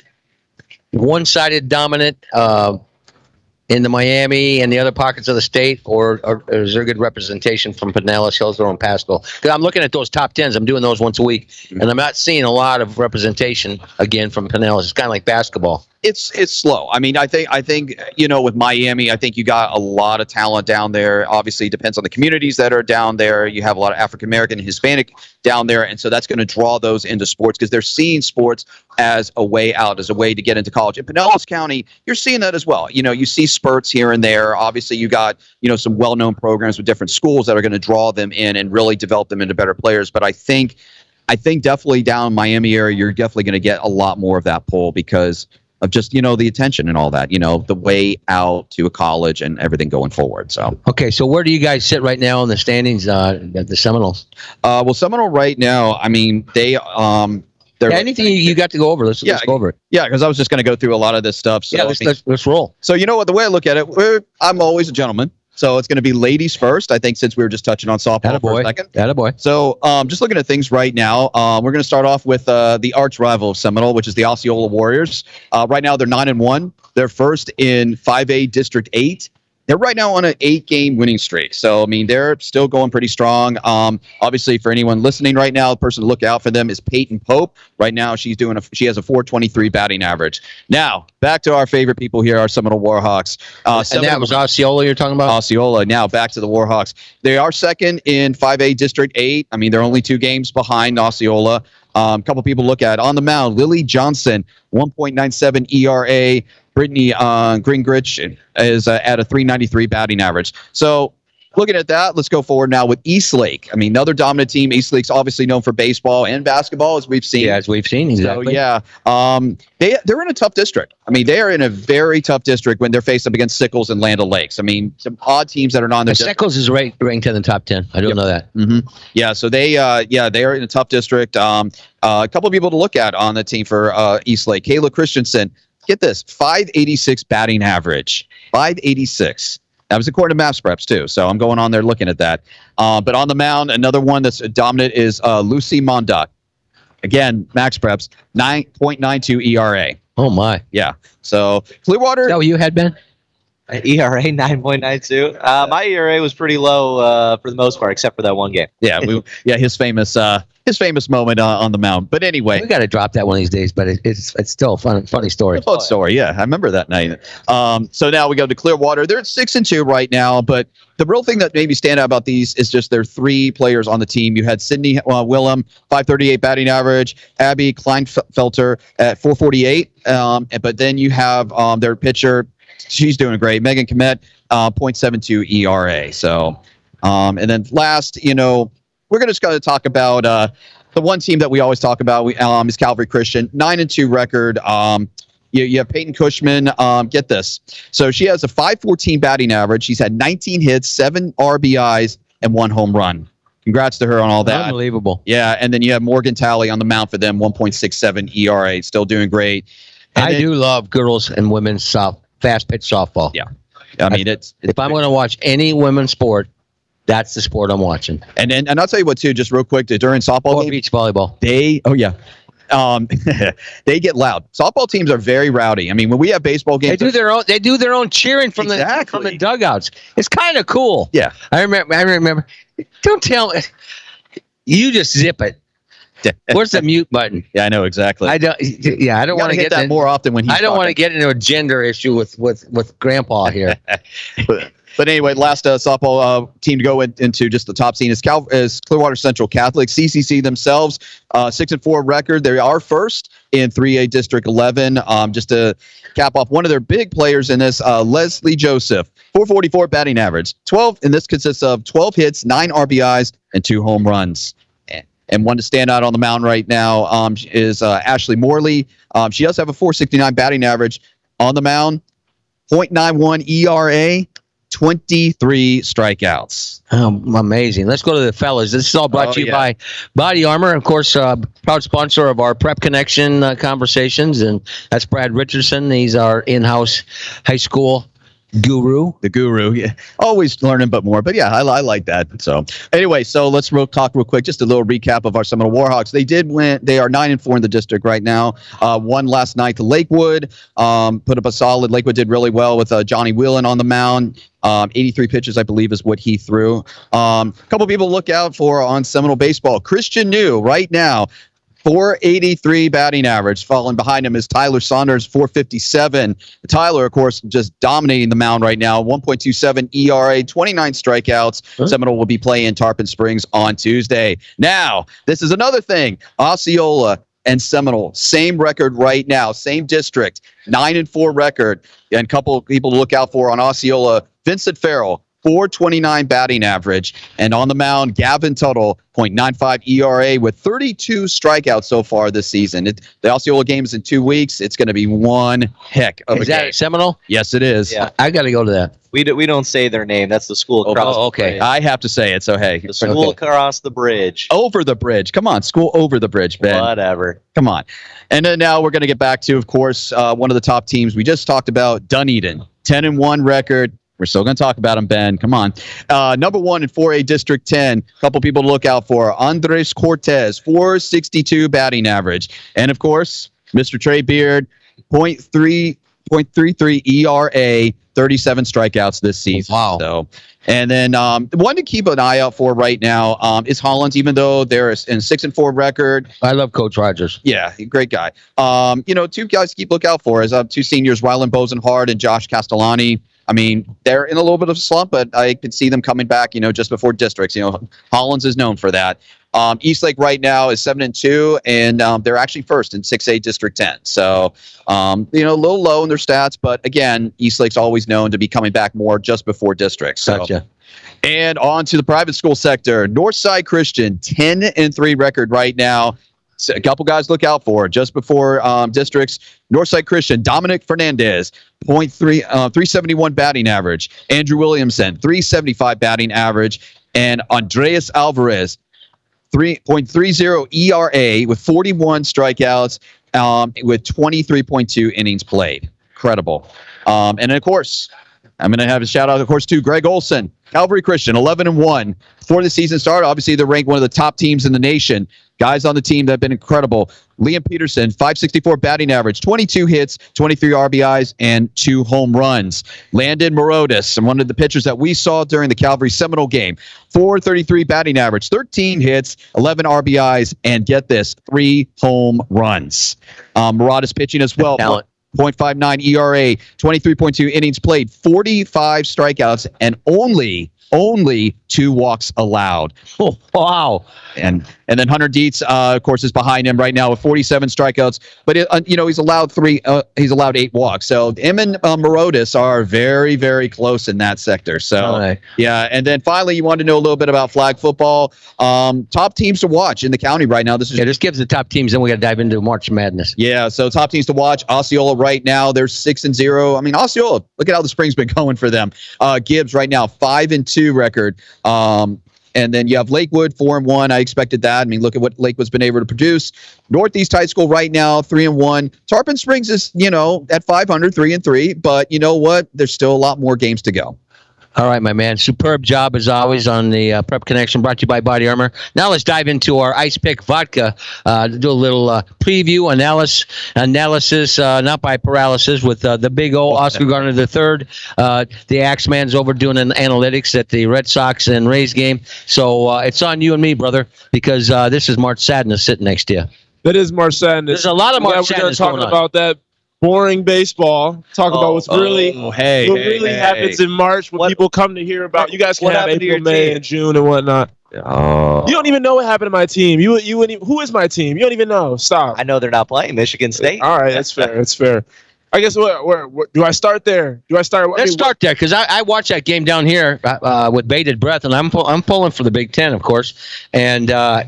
one-sided dominant uh, in the Miami and the other pockets of the state, or, or is there good representation from Pinellas, Hillsborough, and Pasco? Because I'm looking at those top tens. I'm doing those once a week, and I'm not seeing a lot of representation again from Pinellas. It's kind of like basketball. It's it's slow. I mean, I think I think you know, with Miami, I think you got a lot of talent down there. Obviously, it depends on the communities that are down there. You have a lot of African American, Hispanic down there, and so that's going to draw those into sports because they're seeing sports as a way out, as a way to get into college. In Pinellas County, you're seeing that as well. You know, you see spurts here and there. Obviously, you got you know some well-known programs with different schools that are going to draw them in and really develop them into better players. But I think, I think definitely down in Miami area, you're definitely going to get a lot more of that pull because of just, you know, the attention and all that, you know, the way out to a college and everything going forward. So, okay. So where do you guys sit right now in the standings uh, at the Seminoles? Uh, well, Seminole right now, I mean, they, um, they're yeah, anything you, you got to go over, let's, yeah, let's go over it. Yeah, because I was just going to go through a lot of this stuff. So yeah, let's, I mean, let's, let's roll. So, you know what, the way I look at it, we're, I'm always a gentleman. So it's going to be ladies first, I think, since we were just touching on softball for a second. Attaboy. So um, just looking at things right now, um, we're going to start off with uh, the arch rival of Seminole, which is the Osceola Warriors. Uh, right now, they're nine and one. They're first in five A District eight. They're right now on an eight-game winning streak. So, I mean, they're still going pretty strong. Um, obviously, for anyone listening right now, the person to look out for them is Peyton Pope. Right now, she's doing a, she has a four twenty-three batting average. Now, back to our favorite people here, our Seminole Warhawks. Uh, and that was Osceola you're talking about? Osceola. Now, back to the Warhawks. They are second in five A District eight. I mean, they're only two games behind Osceola. A um, couple people look at on the mound. Lily Johnson, one point nine seven E R A. Brittany uh, Gringrich is uh, at a three ninety-three batting average. So looking at that, let's go forward now with Eastlake. I mean, another dominant team. Eastlake's obviously known for baseball and basketball, as we've seen. Yeah, as we've seen, exactly. So, yeah, um, they, they're in a tough district. I mean, they are in a very tough district when they're faced up against Sickles and Land O'Lakes. I mean, some odd teams that are not in their district. Sickles is ranked, ranked in the top ten. I don't yep. know that. Mm-hmm. Yeah, so they, uh, yeah, they are in a tough district. Um, uh, a couple of people to look at on the team for uh, Eastlake. Kayla Christensen. Get this, five eighty-six batting average. five eighty-six. That was according to Maps Preps, too. So I'm going on there looking at that. Uh, but on the mound, another one that's dominant is uh, Lucy Monduck. Again, Max Preps, nine point nine two E R A. Oh, my. Yeah. So Clearwater. Is that what you had, Ben? E R A nine point nine two. Uh, my E R A was pretty low uh, for the most part, except for that one game. Yeah, we, yeah, his famous, uh, his famous moment uh, on the mound. But anyway, we got to drop that one of these days. But it, it's it's still a fun, funny story. A fun story, yeah. I remember that night. Um, so now we go to Clearwater. They're at six and two right now. But the real thing that made me stand out about these is just their three players on the team. You had Sydney uh, Willem, five thirty-eight batting average. Abby Kleinfelter at four forty-eight. Um, but then you have um, their pitcher. She's doing great. Megan Komet, uh, point seven two E R A. So, um, and then last, you know, we're going to just going to talk about uh, the one team that we always talk about we, um, is Calvary Christian, nine and two record. Um, you, you have Peyton Cushman. Um, get this. So she has a five fourteen batting average. She's had nineteen hits, seven R B Is, and one home run. Congrats to her on all that. Unbelievable. Yeah, and then you have Morgan Talley on the mound for them, one point six seven E R A. Still doing great. And I then, do love girls and women's soft. Fast pitch softball. Yeah. I mean, it's, it's if I'm going to watch any women's sport, that's the sport I'm watching. And then, and I'll tell you what, too, just real quick, during softball or game, beach volleyball. They, oh, yeah. Um, they get loud. Softball teams are very rowdy. I mean, when we have baseball games, they do their own. They do their own cheering from exactly. the from the dugouts. It's kind of cool. Yeah, I remember. I remember. Don't tell me. You just zip it. Where's the mute button? Yeah, I know exactly. I don't. Yeah, I don't want to get get that in, more often when he's I don't want to get into a gender issue with with with Grandpa here. But anyway, last uh, softball uh, team to go in, into just the top scene is, Cal- is Clearwater Central Catholic. C C C themselves, uh, six and four record. They are first in three A District eleven. Um, just to cap off one of their big players in this, uh, Leslie Joseph, four forty-four batting average, twelve, and this consists of twelve hits, nine R B Is, and two home runs. And one to stand out on the mound right now um, is uh, Ashley Morley. Um, she does have a four sixty-nine batting average on the mound, point nine one E R A, twenty-three strikeouts. Oh, amazing. Let's go to the fellas. This is all brought Oh, to you yeah. by Body Armor, of course, uh, proud sponsor of our Prep Connection uh, conversations. And that's Brad Richardson. He's our in-house high school guru. The guru, yeah, always learning but more. But yeah, I, I like that. So anyway, so let's real talk real quick. Just a little recap of our Seminole Warhawks. They did win. They are nine and four in the district right now. Uh, won last night to Lakewood. Um, put up a solid. Lakewood did really well with uh, Johnny Whelan on the mound. Um, eighty-three pitches, I believe, is what he threw. A um, couple people to look out for on Seminole baseball. Christian New right now, four eighty-three batting average. Following behind him is Tyler Saunders, four fifty-seven. Tyler, of course, just dominating the mound right now. one point two seven E R A, twenty-nine strikeouts. Huh? Seminole will be playing Tarpon Springs on Tuesday. Now, this is another thing. Osceola and Seminole, same record right now, same district, nine and four record. And a couple people to look out for on Osceola, Vincent Farrell, four twenty-nine batting average. And on the mound, Gavin Tuttle, point nine five E R A with thirty-two strikeouts so far this season. It, the Osceola game is in two weeks. It's going to be one heck of is a that game. at Seminole? Yes, it is. Yeah. I got to go to that. We, do, we don't say their name. That's the school across Oh, the okay. bridge. I have to say it, so hey. The school Okay. across the bridge. Over the bridge. Come on, school over the bridge, Ben. Whatever. Come on. And then now we're going to get back to, of course, uh, one of the top teams we just talked about, Dunedin. ten and one record. We're still going to talk about them, Ben. Come on. Uh, number one in four A District ten. A couple people to look out for. Andres Cortez, four sixty-two batting average. And, of course, Mister Trey Beard, point three three E R A, thirty-seven strikeouts this season. Wow. So, and then um, one to keep an eye out for right now um, is Hollins, even though they're in six and four record. I love Coach Rogers. Yeah, great guy. Um, you know, two guys to keep look out for is uh, two seniors, Rylan Bosenhard and Josh Castellani. I mean, they're in a little bit of a slump, but I could see them coming back, you know, just before districts. You know, Hollins is known for that. Um, Eastlake right now is seven and two, and um, they're actually first in six A District ten. So, um, you know, a little low in their stats, but again, Eastlake's always known to be coming back more just before districts. So. Gotcha. And on to the private school sector. Northside Christian, ten and three record right now. So a couple guys look out for just before um, districts. Northside Christian, Dominic Fernandez, point three, uh, three seventy-one batting average. Andrew Williamson, three seventy-five batting average. And Andreas Alvarez, three point three oh E R A with forty-one strikeouts um, with twenty-three point two innings played. Incredible. Um, and, of course, I'm going to have a shout-out, of course, to Greg Olson, Calvary Christian, eleven and one. Before the season started, obviously, they're ranked one of the top teams in the nation. Guys on the team that have been incredible. Liam Peterson, five sixty-four batting average, twenty-two hits, twenty-three R B Is, and two home runs. Landon Morotis, and one of the pitchers that we saw during the Calvary Seminole game, four thirty-three batting average, thirteen hits, eleven R B Is, and get this, three home runs. Um, Morotis pitching as well. Talent. point five nine E R A, twenty-three point two innings played, forty-five strikeouts, and only only two walks allowed. Oh, wow. And and then Hunter Dietz, uh, of course, is behind him right now with forty-seven strikeouts. But it, uh, you know, he's allowed three. Uh, he's allowed eight walks. So him and uh, Morotis are very, very close in that sector. So Right. yeah. And then finally, you want to know a little bit about flag football. Um, top teams to watch in the county right now. This is Yeah, just gives the top teams, then we got to dive into March Madness. yeah, so top teams to watch. Osceola right now, they're six and zero. I mean, Osceola, look at how the spring's been going for them. Uh, Gibbs right now, five and two record. Um, and then you have Lakewood, four and one. I expected that. I mean, look at what Lakewood's been able to produce. Northeast High School right now, three and one. Tarpon Springs is, you know, at five hundred, three and three. But you know what? There's still a lot more games to go. All right, my man. Superb job as always on the uh, Prep Connection, brought to you by Body Armor. Now let's dive into our Ice Pick Vodka. Uh, do a little uh, preview analysis, analysis, uh, not by paralysis, with uh, the big O, Oscar Gardner the third. Uh, the Axeman's over doing an analytics at the Red Sox and Rays game. So uh, it's on you and me, brother, because uh, this is March Sadness sitting next to you. That is March Sadness. There's a lot of March yeah, Sadness We're going to going talk on. about that boring baseball. Talk Oh, about what's really Oh, hey, what hey, really hey. happens in March when What- people come to hear about. You guys can what have happened to April, your May, team? and June and whatnot. Oh. You don't even know what happened to my team. You you wouldn't even, who is my team? You don't even know. Stop. I know they're not playing Michigan State. All right, that's fair. That's fair. I guess where, where, where do I start there? Do I start? I Let's mean, start there because I, I watched that game down here uh, with bated breath, and I'm pull, I'm pulling for the Big Ten, of course, and uh,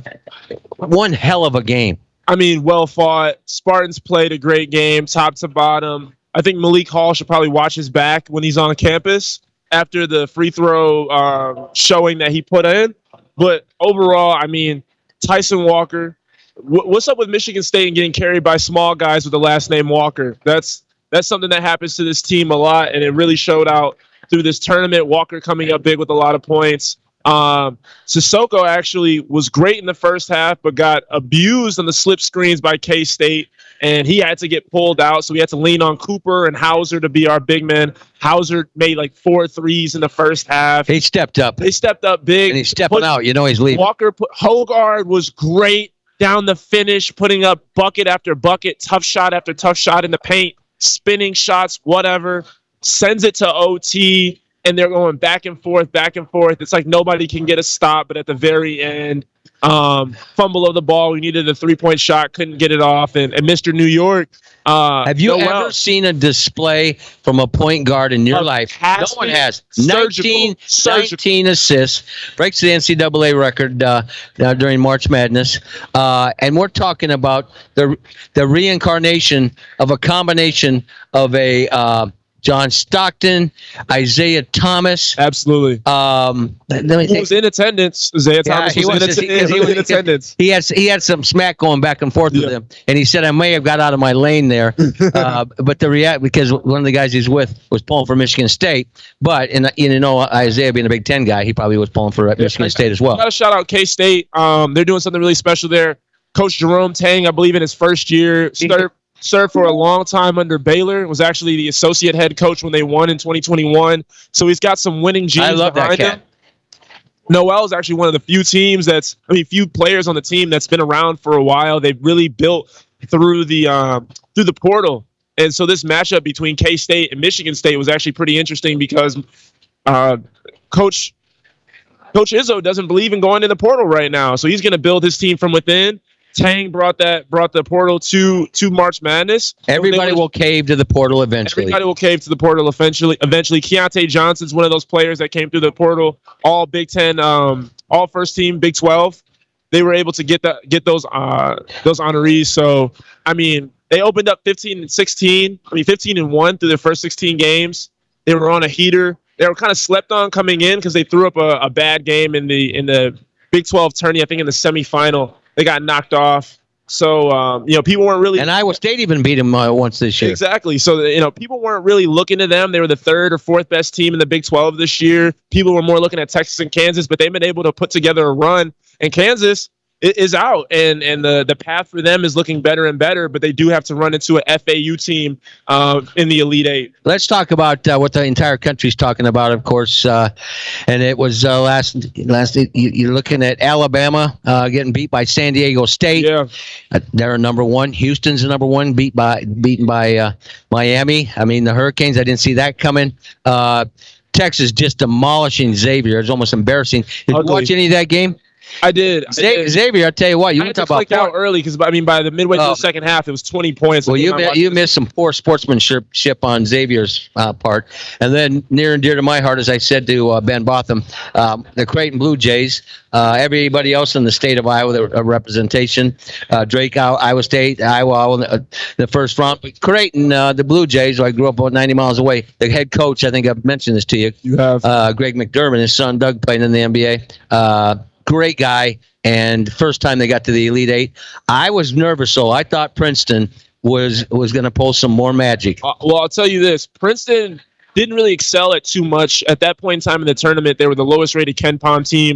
one hell of a game. I mean, well fought. Spartans played a great game, top to bottom. I think Malik Hall should probably watch his back when he's on campus after the free throw uh, showing that he put in. But overall, I mean, Tyson Walker. W- what's up with Michigan State and getting carried by small guys with the last name Walker? That's that's something that happens to this team a lot, and it really showed out through this tournament. Walker coming up big with a lot of points. Um, Sissoko actually was great in the first half, but got abused on the slip screens by K-State, and he had to get pulled out. So we had to lean on Cooper and Hauser to be our big men. Hauser made like four threes in the first half. He stepped up, They stepped up big. and he's stepping Put- out. You know he's leaving. Walker put, Hogard was great down the finish, putting up bucket after bucket, tough shot after tough shot in the paint, spinning shots, whatever. Sends it to O T, and they're going back and forth, back and forth. It's like nobody can get a stop, but at the very end, um, fumble of the ball. We needed a three-point shot, couldn't get it off, and, and Mister New York. Uh, Have you Noel- ever seen a display from a point guard in your Of life? No passing, one has. surgical, nineteen, surgical. nineteen assists, breaks the N C double A record uh, uh, during March Madness. Uh, and we're talking about the the reincarnation of a combination of a uh, John Stockton, Isaiah Thomas. Absolutely. Um, let me Who think. was in attendance? Isaiah Yeah, Thomas he was, was, in, because atten- he was- in attendance. He had he had some smack going back and forth with Yeah. him, and he said I may have got out of my lane there, uh, but the react because one of the guys he's with was pulling for Michigan State, but and you know Isaiah being a Big Ten guy, he probably was pulling for Michigan State as well. Got to shout out K-State. Um, they're doing something really special there. Coach Jerome Tang, I believe in his first year, served, served for a long time under Baylor. Was actually the associate head coach when they won in twenty twenty-one. So he's got some winning genes I love that behind cat. him. Noel is actually one of the few teams that's, I mean, few players on the team that's been around for a while. They've really built through the um, through the portal. And so this matchup between K-State and Michigan State was actually pretty interesting because uh, Coach Coach Izzo doesn't believe in going in the portal right now. So he's going to build his team from within. Tang brought that brought the portal to to March Madness. Everybody They were- will cave to the portal eventually. Everybody will cave to the portal eventually. Eventually, Keontae Johnson's one of those players that came through the portal. All Big Ten, um, all first team, Big twelve. They were able to get that, get those, uh, those honorees. So, I mean, they opened up fifteen and sixteen. I mean, fifteen and one through their first sixteen games. They were on a heater. They were kind of slept on coming in because they threw up a, a bad game in the in the Big twelve tourney. I think in the semifinal they got knocked off. So, um, you know, people weren't really. And Iowa State even beat him uh, once this year. Exactly. So, you know, people weren't really looking to them. They were the third or fourth best team in the Big twelve this year. People were more looking at Texas and Kansas, but they've been able to put together a run. And Kansas i- is out, and and the, the path for them is looking better and better, but they do have to run into an F A U team uh, in the Elite Eight. Let's talk about uh, what the entire country's talking about, of course. Uh, and it was uh, last last. You, you're looking at Alabama uh, getting beat by San Diego State. Yeah. Uh, they're number one. Houston's the number one, beat by beaten by uh, Miami. I mean, the Hurricanes. I didn't see that coming. Uh, Texas just demolishing Xavier. It's almost embarrassing. Did you Ugly. watch any of that game? I did. I Xa- did. Xavier, I tell you what, you I want had to to talk click about out early because, I mean, by the midway through Oh. the second half, it was twenty points. Well, The you game I mi- watched you was- missed some poor sportsmanship ship on Xavier's uh, part, and then near and dear to my heart, as I said to uh, Ben Botham, um, the Creighton Blue Jays. Uh, everybody else in the state of Iowa, the uh, representation, uh, Drake, I- Iowa State, Iowa, uh, the first round. But Creighton, uh, the Blue Jays, who I grew up about ninety miles away. The head coach, I think I've mentioned this to you. You have. Uh, Greg McDermott, his son Doug played in the N B A. Uh, great guy. And first time they got to the Elite Eight, I was nervous. So I thought Princeton was was going to pull some more magic. Uh, well, I'll tell you this. Princeton didn't really excel at too much. At that point in time in the tournament, they were the lowest rated Ken Pom team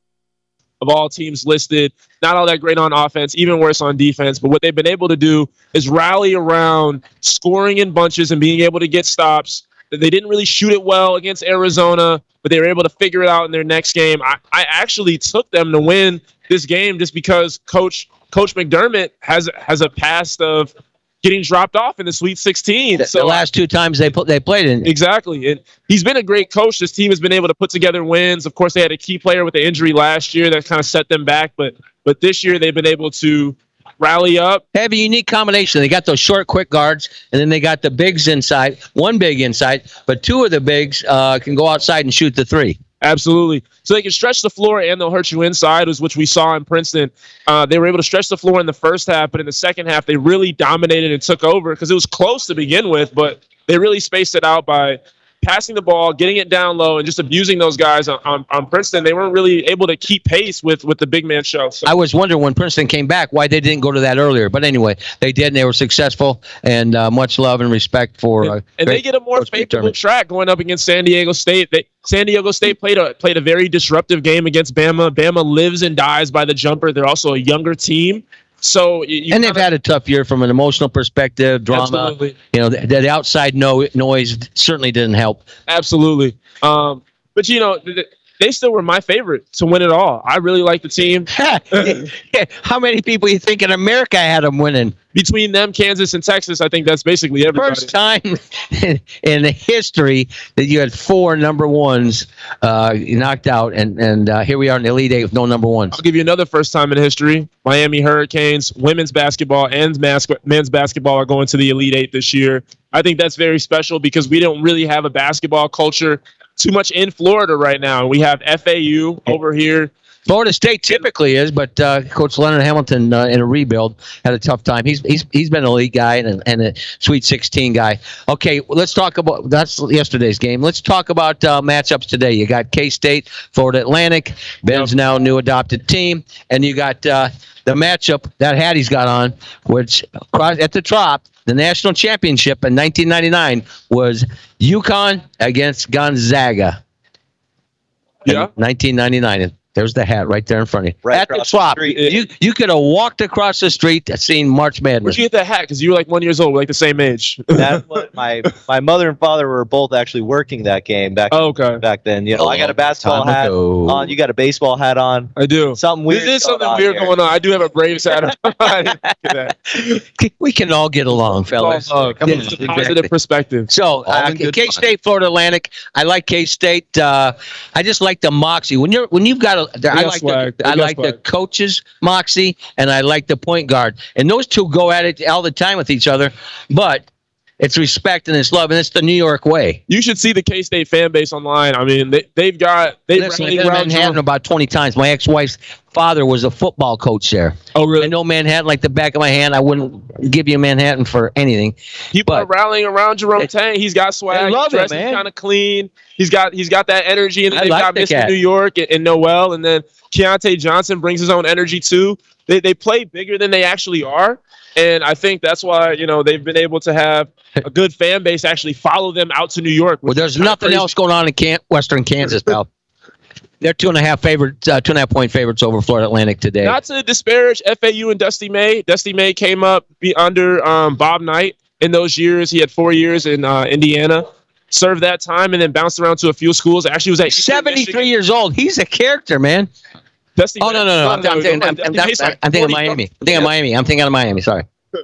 of all teams listed. Not all that great on offense, even worse on defense. But what they've been able to do is rally around scoring in bunches and being able to get stops. They didn't really shoot it well against Arizona, but they were able to figure it out in their next game. I, I actually took them to win this game just because Coach Coach McDermott has has a past of getting dropped off in the Sweet sixteen. The, so the last two times they put they played in. Exactly. And he's been a great coach. This team has been able to put together wins. Of course, they had a key player with the injury last year that kind of set them back, but but this year they've been able to rally up. They have a unique combination. They got those short, quick guards, and then they got the bigs inside. One big inside, but two of the bigs uh, can go outside and shoot the three. Absolutely. So they can stretch the floor and they'll hurt you inside, which we saw in Princeton. Uh, they were able to stretch the floor in the first half, but in the second half, they really dominated and took over because it was close to begin with, but they really spaced it out by passing the ball, getting it down low, and just abusing those guys on, on, on Princeton. They weren't really able to keep pace with, with the big man show. So. I was wondering when Princeton came back why they didn't go to that earlier. But anyway, they did, and they were successful, and uh, much love and respect for uh, And, and they get a more favorable track going up against San Diego State. They, San Diego State played a, played a very disruptive game against Bama. Bama lives and dies by the jumper. They're also a younger team. So you and they've had a tough year from an emotional perspective, drama. Absolutely. You know, the, the outside no, noise certainly didn't help. Absolutely. Um, but, you know, th- they still were my favorite to win it all. I really like the team. How many people you think in America had them winning? Between them, Kansas, and Texas, I think that's basically everybody. First time in the history that you had four number ones uh, knocked out, and, and uh, here we are in the Elite Eight with no number ones. I'll give you another first time in history. Miami Hurricanes, women's basketball and mas- men's basketball are going to the Elite Eight this year. I think that's very special because we don't really have a basketball culture too much in Florida right now. We have F A U over here. Florida State typically is, but uh, Coach Leonard Hamilton uh, in a rebuild had a tough time. He's he's he's been a league guy and a, and a Sweet sixteen guy. Okay, let's talk about that's yesterday's game. Let's talk about uh, matchups today. You got K-State, Florida Atlantic, Ben's yep. now new adopted team, and you got uh, the matchup that Hattie's got on, which at the top. The national championship in nineteen ninety-nine was UConn against Gonzaga. Yeah. nineteen ninety-nine. There's the hat right there in front of you. Right At the top. The you you could have walked across the street seen March Madness. Where'd you get that hat? Because you were like one years old. We're like the same age. That's what my my mother and father were both actually working that game back. Oh, okay. Back then, you know, oh, I got a basketball hat ago. on. You got a baseball hat on. I do. Something weird. This is something going weird on going on. I do have a Braves hat on. I didn't think of that. We can all get along, fellas. Oh, come Yeah, on. It's a exactly. positive perspective. So, uh, K-State, Florida Atlantic. I like K-State. Uh, I just like the moxie. When you're when you've got a, I like the, I like the coach's moxie, and I like the point guard, and those two go at it all the time with each other. But it's respect and it's love, and it's the New York way. You should see the K-State fan base online. I mean, they, they've got they've Listen, I've been to Manhattan about twenty times. My ex-wife's father was a football coach there. Oh, really? I know Manhattan like the back of my hand. I wouldn't give you Manhattan for anything. People but are rallying around Jerome it, Tang. He's got swag. I love he dresses it, man. Kind of clean. He's got he's got that energy, and then I they've like got the Mister cat. New York and, and Noel, and then Keontae Johnson brings his own energy too. They they play bigger than they actually are. And I think that's why, you know, they've been able to have a good fan base actually follow them out to New York. Well, there's nothing else going on in Can- Western Kansas, pal. They're two and a half favorites, uh, two and a half point favorites over Florida Atlantic today. Not to disparage F A U and Dusty May. Dusty May came up be under um, Bob Knight in those years. He had four years in uh, Indiana, served that time, and then bounced around to a few schools. Actually, was at seventy-three years old. He's a character, man. Dusty oh, no, no, no. I'm, I'm, thinking, I'm, I'm, I'm, I'm thinking of Miami. I'm thinking of Miami. I'm thinking of Miami. Sorry.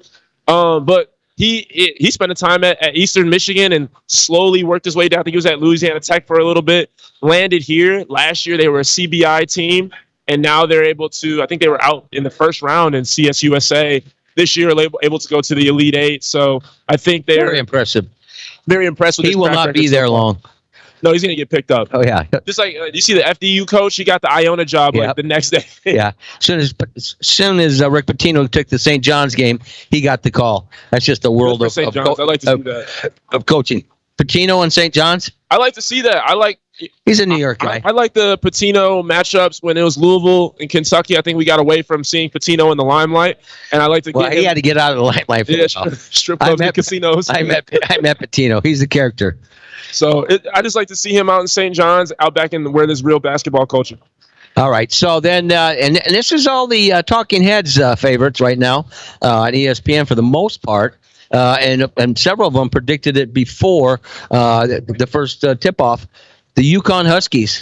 Um, but he he spent a time at, at Eastern Michigan and slowly worked his way down. I think he was at Louisiana Tech for a little bit. Landed here. Last year, they were a C B I team, and now they're able to, I think they were out in the first round in C S U S A. This year, able, able to go to the Elite Eight. So I think they're very impressive. Very impressed with He will not be there long. No, he's going to get picked up. Oh, yeah. Just like, uh, you see the F D U coach, he got the Iona job yep. like the next day. yeah. As soon as, as, soon as uh, Rick Pitino took the Saint John's game, he got the call. That's just the world of, Saint of, John's. co- I like to of, see that. of coaching. Pitino and Saint John's? I like to see that. I like. He's a New York guy. I, I like the Pitino matchups when it was Louisville and Kentucky. I think we got away from seeing Pitino in the limelight, and I like to. Well, get he him, had to get out of the limelight. For yeah, strip, strip clubs met, and casinos. I met I met Pitino. He's a character. So it, I just like to see him out in Saint John's, out back in where there's real basketball culture. All right. So then, uh, and, and this is all the uh, Talking Heads uh, favorites right now uh, on E S P N for the most part. Uh, and and several of them predicted it before uh, the, the first uh, tip-off. The UConn Huskies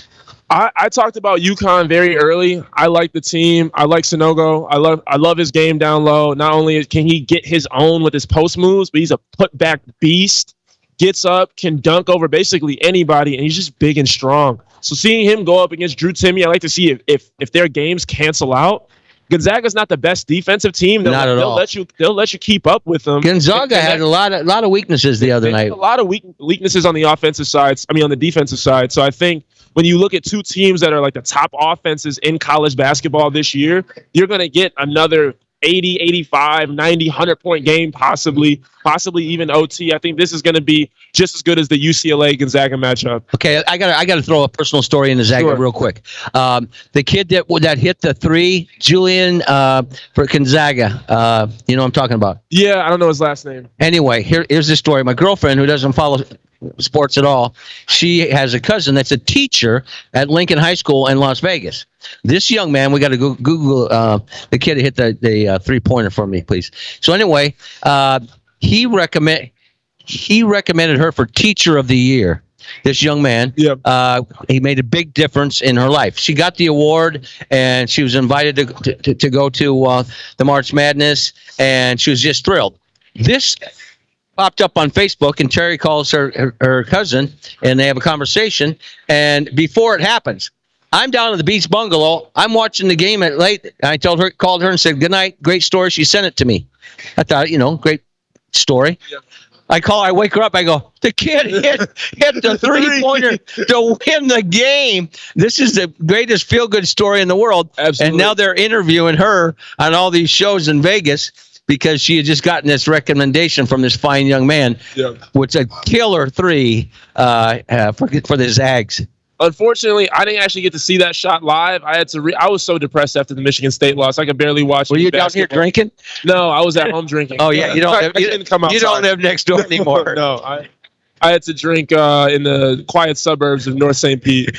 I, I talked about UConn very early. I like the team. I like Sanogo. I love I love his game down low. Not only can he get his own with his post moves, but he's a putback beast. Gets up, can dunk over basically anybody, and he's just big and strong. So seeing him go up against Drew Timme, I like to see if if, if their games cancel out. Gonzaga's not the best defensive team. They'll, Not at they'll all. let you they'll let you keep up with them. Gonzaga And had that- a lot of lot of weaknesses the other they night. had a lot of weak, weaknesses on the offensive side. I mean, on the defensive side. So I think when you look at two teams that are like the top offenses in college basketball this year, you're going to get another eighty, eighty-five, ninety, one hundred point game, possibly, possibly even O T. I think this is going to be just as good as the U C L A Gonzaga matchup. Okay, I got I got to throw a personal story into Zaga Sure. real quick. Um, the kid that that hit the three, Julian uh, for Gonzaga. Uh, you know what I'm talking about. Yeah, I don't know his last name. Anyway, here, here's the story. My girlfriend, who doesn't follow sports at all, she has a cousin that's a teacher at Lincoln High School in Las Vegas. This young man, we got to go Google uh, the kid that hit the, the uh, three-pointer for me, please. So anyway, uh, he recommend he recommended her for Teacher of the Year. This young man, Yep. uh, he made a big difference in her life. She got the award, and she was invited to to, to go to uh, the March Madness, and she was just thrilled. This popped up on Facebook, and Terry calls her, her her cousin, and they have a conversation. And before it happens, I'm down at the Beach Bungalow. I'm watching the game at late. And I told her, called her, and said, "Good night, great story." She sent it to me. I thought, you know, great story. Yep. I call, I wake her up. I go, the kid hit hit the three pointer to win the game. This is the greatest feel good story in the world. Absolutely. And now they're interviewing her on all these shows in Vegas because she had just gotten this recommendation from this fine young man, Yeah. which a killer three uh, uh, for for the Zags. Unfortunately, I didn't actually get to see that shot live. I had to. Re- I was so depressed after the Michigan State loss. I could barely watch. Were any you down here basketball. drinking? No, I was at home drinking. Oh yeah, you don't. I, Live, I you, didn't come outside. you don't live next door anymore. No, I, I had to drink uh, in the quiet suburbs of North Saint Pete.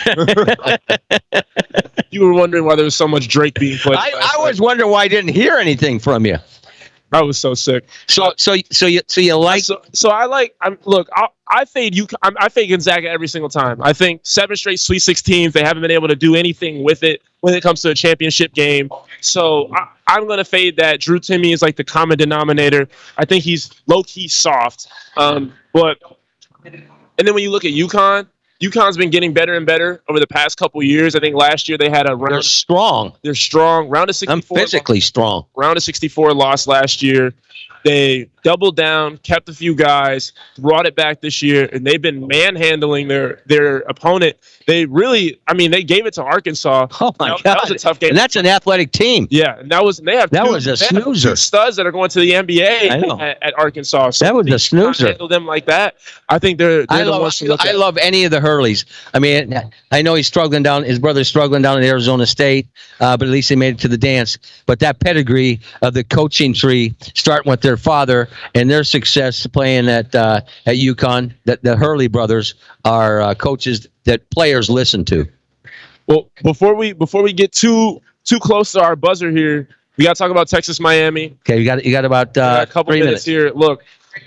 You were wondering why there was so much Drake being played. I, I was wondering why I didn't hear anything from you. I was so sick. So so so you so you like So, so I like. I'm look. I, I fade you. I fade Gonzaga every single time. I think seven straight Sweet sixteens. They haven't been able to do anything with it when it comes to a championship game. So I, I'm gonna fade that. Drew Timme is like the common denominator. I think he's low key soft. Um, but and then when you look at UConn, UConn's been getting better and better over the past couple years. I think last year they had a they're round. strong. They're strong. Round of I'm sixty-four. physically strong. Round of sixty-four loss last year. They doubled down, kept a few guys, brought it back this year, and they've been manhandling their their opponent. They really, I mean, they gave it to Arkansas. Oh my that, God, that was a tough game. And that's an athletic team. Yeah, and that was and they have That two, was a they have two snoozer. studs that are going to the N B A I know. at, at Arkansas. So That was a they snoozer. handle them like that. I think they're, they're I the love, ones to look I at. love any of the Hurleys. I mean, I know he's struggling down. His brother's struggling down at Arizona State, uh, but at least he made it to the dance. But that pedigree of the coaching tree, starting with their father and their success playing at uh, at UConn, that the Hurley brothers are uh, coaches that players listen to. Well, before we before we get too too close to our buzzer here, we got to talk about Texas Miami. Okay, you got you got about We uh, got a couple three minutes, minutes. here. Look,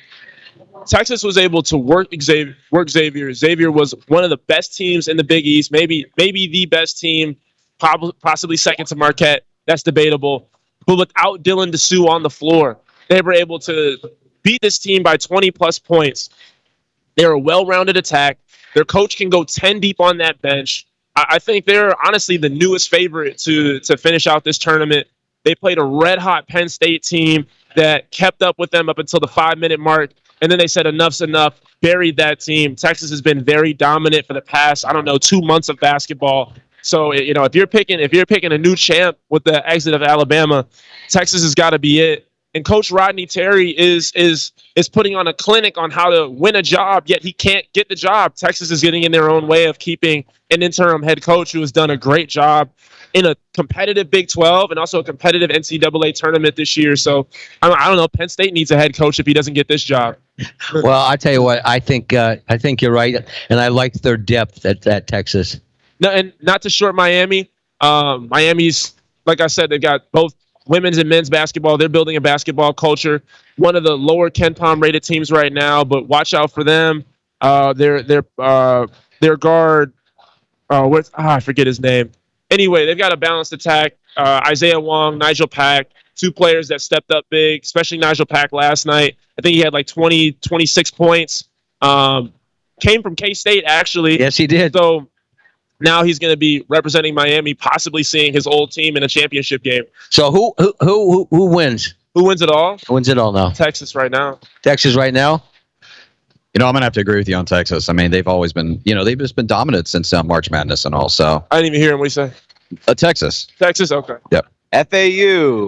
Texas was able to work Xavier. Work Xavier. Xavier was one of the best teams in the Big East, maybe maybe the best team, probably possibly second to Marquette. That's debatable. But without Dylan DeSue on the floor, they were able to beat this team by twenty plus points. They're a well-rounded attack. Their coach can go ten deep on that bench. I, I think they're honestly the newest favorite to to finish out this tournament. They played a red-hot Penn State team that kept up with them up until the five-minute mark, and then they said enough's enough, buried that team. Texas has been very dominant for the past, I don't know, two months of basketball. So, you know, if you're picking if you're picking a new champ with the exit of Alabama, Texas has got to be it. And Coach Rodney Terry is is is putting on a clinic on how to win a job, yet he can't get the job. Texas is getting in their own way of keeping an interim head coach who has done a great job in a competitive Big twelve and also a competitive N C double A tournament this year. So, I don't, I don't know. Penn State needs a head coach if he doesn't get this job. Well, I tell you what, I think uh, I think you're right, and I like their depth at, at Texas. No, and not to short Miami. Um, Miami's, like I said, they've got both women's and men's basketball. They're building a basketball culture. One of the lower Ken Pom rated teams right now, but watch out for them. Uh, their their uh, their guard Oh, what's ah, I forget his name. Anyway, they've got a balanced attack. Uh, Isaiah Wong, Nigel Pack, two players that stepped up big, especially Nigel Pack last night. I think he had like twenty, twenty-six points. Um, came from K-State, actually. Yes, he did. So now he's going to be representing Miami, possibly seeing his old team in a championship game. So who who who who wins? Who wins it all? Who wins it all now? Texas right now. Texas right now? You know, I'm going to have to agree with you on Texas. I mean, they've always been, you know, they've just been dominant since uh, March Madness and all. So, I didn't even hear him. What you say? uh, Texas. Texas? Okay. Yep. F A U.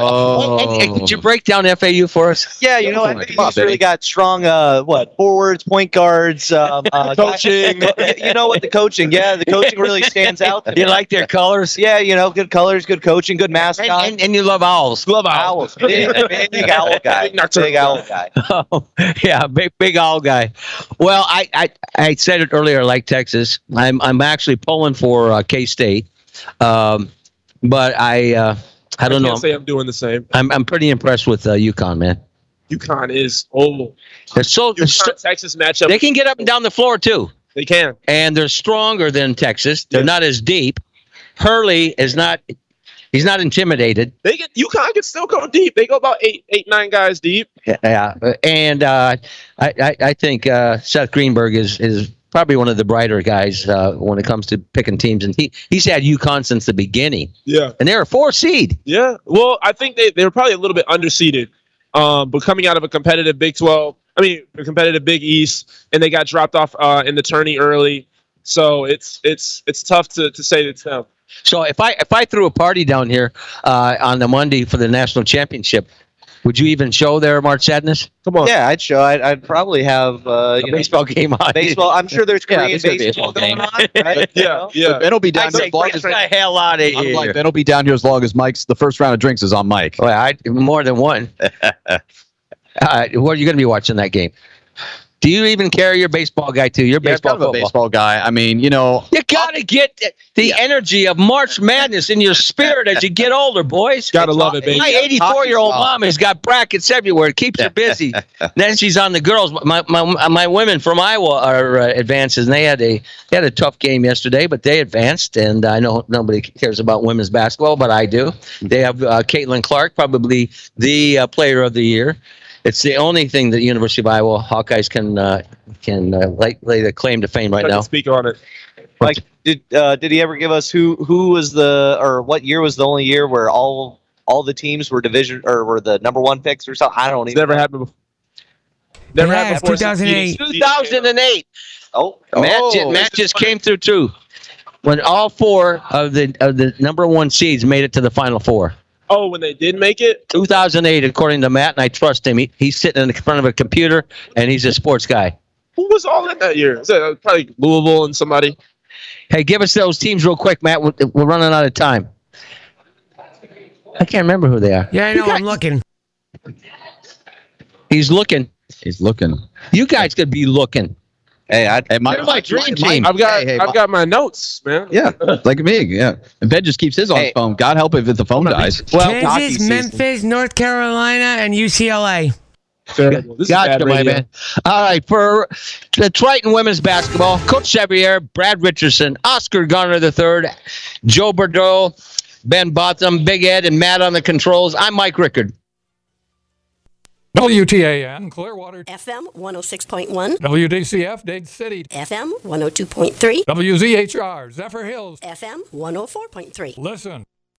Oh. And- and could you break down F A U for us? Yeah, you know, Come on, F A U's come on, really baby. got strong, uh, what, forwards, point guards, um, uh, Coaching. You know what, the coaching, yeah, the coaching really stands out. to You me. like their colors? Yeah, you know, good colors, good coaching, good mascot. And, and, and you love owls. Love Owls. Big, big owl guy. Big nocturnal Big owl guy. guy. Oh, yeah, big big owl guy. Well, I, I I said it earlier. I like Texas. I'm I'm actually pulling for uh, K-State, um, but I uh, I don't I know. can't say I'm doing the same. I'm I'm pretty impressed with uh, UConn, man. UConn is old. They're so, they're so UConn Texas matchup. they can get up and down the floor too, They can. and they're stronger than Texas. They're Yes. not as deep. Hurley is not. He's not intimidated. They get UConn can still go deep. They go about eight, eight, nine guys deep. Yeah, and uh, I, I I think uh, Seth Greenberg is is probably one of the brighter guys uh, when it comes to picking teams, and he he's had UConn since the beginning, Yeah. and they're a four seed. Yeah. Well, I think they, they were probably a little bit underseeded. Um, but coming out of a competitive Big twelve, I mean, a competitive Big East, and they got dropped off uh, in the tourney early. So it's it's it's tough to, to say it's them. So if I if I threw a party down here uh, on the Monday for the national championship, would you even show there March Sadness? Come on. Yeah, I'd show. I'd, I'd probably have uh, A you know, baseball game on. baseball. I'm sure there's Yeah, Korean there's gonna be a baseball baseball going game. on, right? Yeah. You know? Yeah. Ben will be down I here say as long get as the hell out of I'm here. like, Ben will be down here as long as Mike's the first round of drinks is on Mike. Well, I more than one. uh, what are you going to be watching that game? Do you even carry your baseball guy too? You're Yeah, baseball, kind of a football. baseball guy. I mean, you know, You gotta get the energy of March Madness in your spirit as you get older, boys. Gotta love it, baby. My eighty-four-year-old Hockey mom has got brackets everywhere. It keeps her busy. Then she's on the girls. My my my women from Iowa are uh, advances, and they had a they had a tough game yesterday, but they advanced. And I know nobody cares about women's basketball, but I do. They have uh, Caitlin Clark, probably the uh, player of the year. It's the only thing that University of Iowa Hawkeyes can uh, can uh, lay, lay the claim to fame right I can now. speak on it. Like, did uh, did he ever give us who who was the or what year was the only year where all all the teams were division or were the number one picks or something? I don't It's even. never know. happened before. Never Yeah, happened it's before. two thousand eight. two thousand eight. Oh, Matt, oh, ju- Matt just came through too. When all four of the of the number one seeds made it to the Final Four. Oh, when they did make it? two thousand eight, according to Matt, and I trust him. He, he's sitting in front of a computer, and he's a sports guy. Who was all in that year? Was it, uh, probably Louisville and somebody. Hey, give us those teams real quick, Matt. We're, we're running out of time. I can't remember who they are. Yeah, I know. I'm looking. He's looking. he's looking. You guys could be looking. Hey, I, Hey, Mike, They're my dream team. I've got Hey, hey, I've Mike. got my notes, man. Yeah, like me. Yeah, and Ben just keeps his on Hey. his phone. God help if the phone dies. Well, hockey Kansas, season. Memphis, North Carolina, and U C L A. Terrible. This is Gotcha, bad my radio. man. All right, for the Triton women's basketball, Coach Sevier, Brad Richardson, Oscar Garner the third, Joe Bordeaux, Ben Botham, Big Ed, and Matt on the controls. I'm Mike Rickard. W T A N, Clearwater. F M one oh six point one. W D C F, Dade City. F M one oh two point three. W Z H R, Zephyr Hills. F M one oh four point three. Listen.